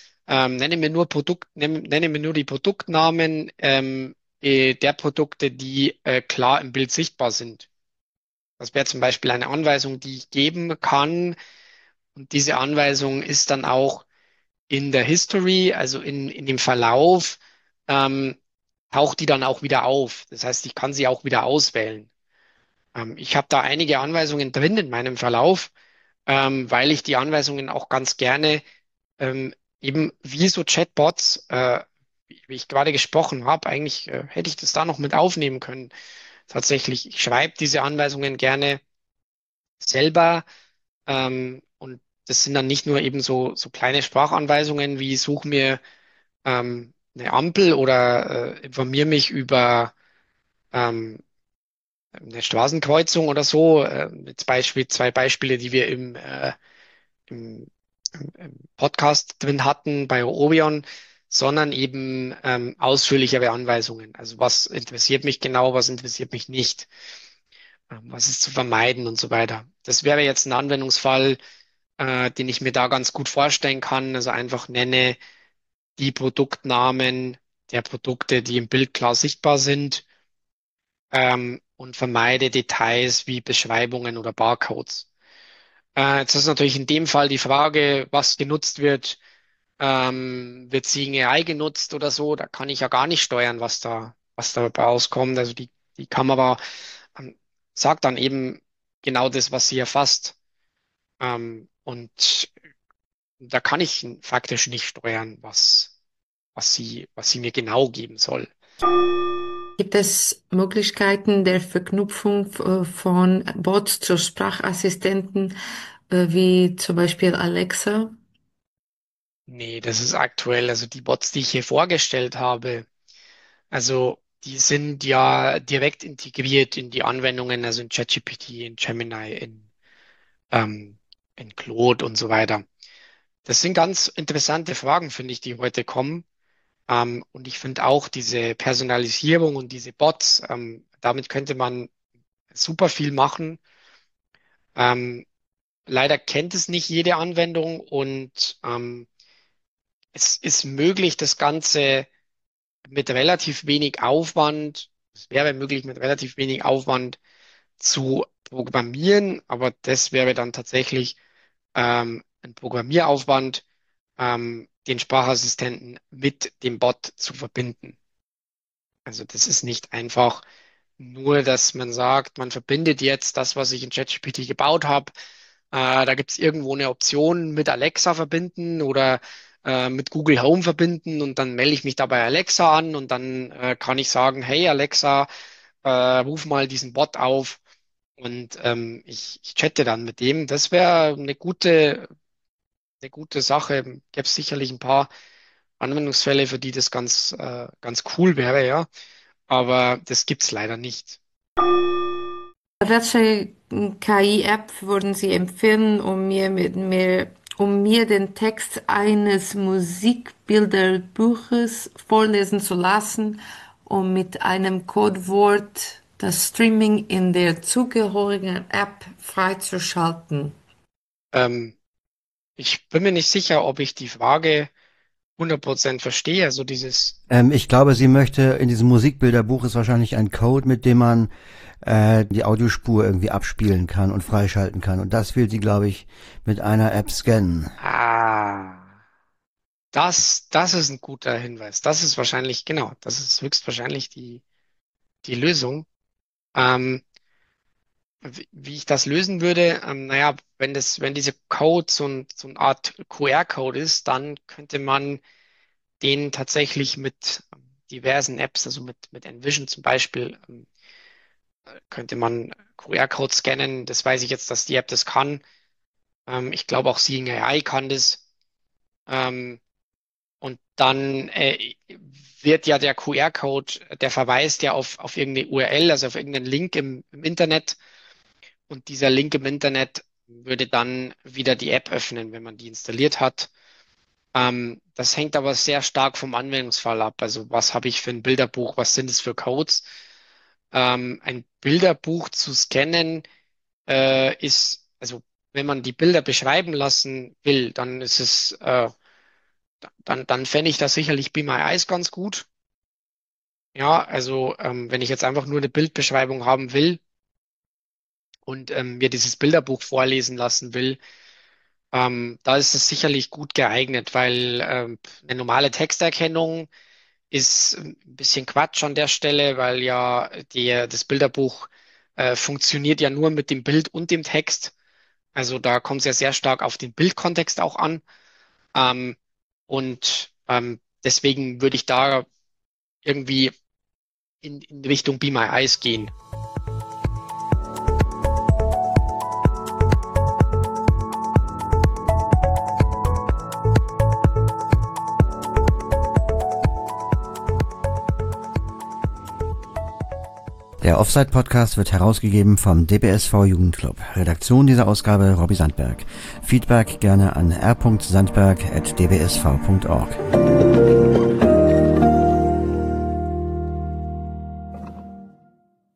nenne mir nur die Produktnamen der Produkte, die klar im Bild sichtbar sind. Das wäre zum Beispiel eine Anweisung, die ich geben kann. Und diese Anweisung ist dann auch in der History, also in dem Verlauf, ähm, taucht die dann auch wieder auf. Das heißt, ich kann sie auch wieder auswählen. Ich habe da einige Anweisungen drin in meinem Verlauf, weil ich die Anweisungen auch ganz gerne eben wie so Chatbots, wie ich gerade gesprochen habe, eigentlich hätte ich das da noch mit aufnehmen können. Tatsächlich, ich schreibe diese Anweisungen gerne selber und das sind dann nicht nur eben so kleine Sprachanweisungen wie such mir eine Ampel oder informier mich über ähm, eine Straßenkreuzung oder so. Jetzt zwei Beispiele, die wir im, im Podcast drin hatten bei Orion, sondern eben ausführlichere Anweisungen. Also was interessiert mich genau, was interessiert mich nicht, was ist zu vermeiden und so weiter. Das wäre jetzt ein Anwendungsfall, den ich mir da ganz gut vorstellen kann. Also einfach nenne die Produktnamen der Produkte, die im Bild klar sichtbar sind. und vermeide Details wie Beschreibungen oder Barcodes. Jetzt ist natürlich in dem Fall die Frage, was genutzt wird. Wird Seeing AI genutzt oder so? Da kann ich ja gar nicht steuern, was da rauskommt. Also die Kamera ähm, sagt dann eben genau das, was sie erfasst. Und da kann ich faktisch nicht steuern, was sie mir genau geben soll. Gibt es Möglichkeiten der Verknüpfung von Bots zu Sprachassistenten, wie zum Beispiel Alexa? Nee, das ist aktuell, also die Bots, die ich hier vorgestellt habe, also die sind ja direkt integriert in die Anwendungen, also in ChatGPT, in Gemini, ähm, in Claude und so weiter. Das sind ganz interessante Fragen, finde ich, die heute kommen. Und ich finde auch diese Personalisierung und diese Bots, damit könnte man super viel machen. Ähm, Leider kennt es nicht jede Anwendung und es ist möglich, das Ganze mit relativ wenig Aufwand, es wäre möglich, mit relativ wenig Aufwand zu programmieren, aber das wäre dann tatsächlich ein Programmieraufwand, den Sprachassistenten mit dem Bot zu verbinden. Also das ist nicht einfach nur, dass man sagt, man verbindet jetzt das, was ich in ChatGPT gebaut habe. Da gibt es irgendwo eine Option mit Alexa verbinden oder mit Google Home verbinden und dann melde ich mich da bei Alexa an und dann kann ich sagen, hey Alexa, ruf mal diesen Bot auf und ich chatte dann mit dem. Das wäre eine gute Sache. Gäbe es sicherlich ein paar Anwendungsfälle, für die das ganz cool wäre, ja. Aber das gibt's leider nicht. Welche KI-App würden Sie empfehlen, um mir den Text eines Musikbilderbuches vorlesen zu lassen, um mit einem Codewort das Streaming in der zugehörigen App freizuschalten? Ähm, Ich bin mir nicht sicher, ob ich die Frage 100% verstehe. Also dieses, Ich glaube, sie möchte, in diesem Musikbilderbuch ist wahrscheinlich ein Code, mit dem man die Audiospur irgendwie abspielen kann und freischalten kann. Und das will sie, glaube ich, mit einer App scannen. das ist ein guter Hinweis. Das ist wahrscheinlich, genau, das ist höchstwahrscheinlich die Lösung. Ähm, wie ich das lösen würde, naja, wenn diese Code so eine Art QR-Code ist, dann könnte man den tatsächlich mit diversen Apps, also mit Envision zum Beispiel, könnte man QR-Code scannen. Das weiß ich jetzt, dass die App das kann. Ich glaube auch Seeing AI kann das. Ähm, und dann wird ja der QR-Code, der verweist ja auf irgendeine URL, also auf irgendeinen Link im Internet. Und dieser Link im Internet würde dann wieder die App öffnen, wenn man die installiert hat. Das hängt aber sehr stark vom Anwendungsfall ab. Also was habe ich für ein Bilderbuch? Was sind es für Codes? Ein Bilderbuch zu scannen also wenn man die Bilder beschreiben lassen will, dann ist dann fände ich das sicherlich Be My Eyes ganz gut. Ja, also wenn ich jetzt einfach nur eine Bildbeschreibung haben will und mir dieses Bilderbuch vorlesen lassen will, da ist es sicherlich gut geeignet, weil eine normale Texterkennung ist ein bisschen Quatsch an der Stelle, weil ja das Bilderbuch funktioniert ja nur mit dem Bild und dem Text. Also da kommt es ja sehr stark auf den Bildkontext auch an. Ähm, und deswegen würde ich da irgendwie in Richtung Be My Eyes gehen. Der Offside-Podcast wird herausgegeben vom DBSV Jugendclub. Redaktion dieser Ausgabe Robby Sandberg. Feedback gerne an r.sandberg@dbsv.org.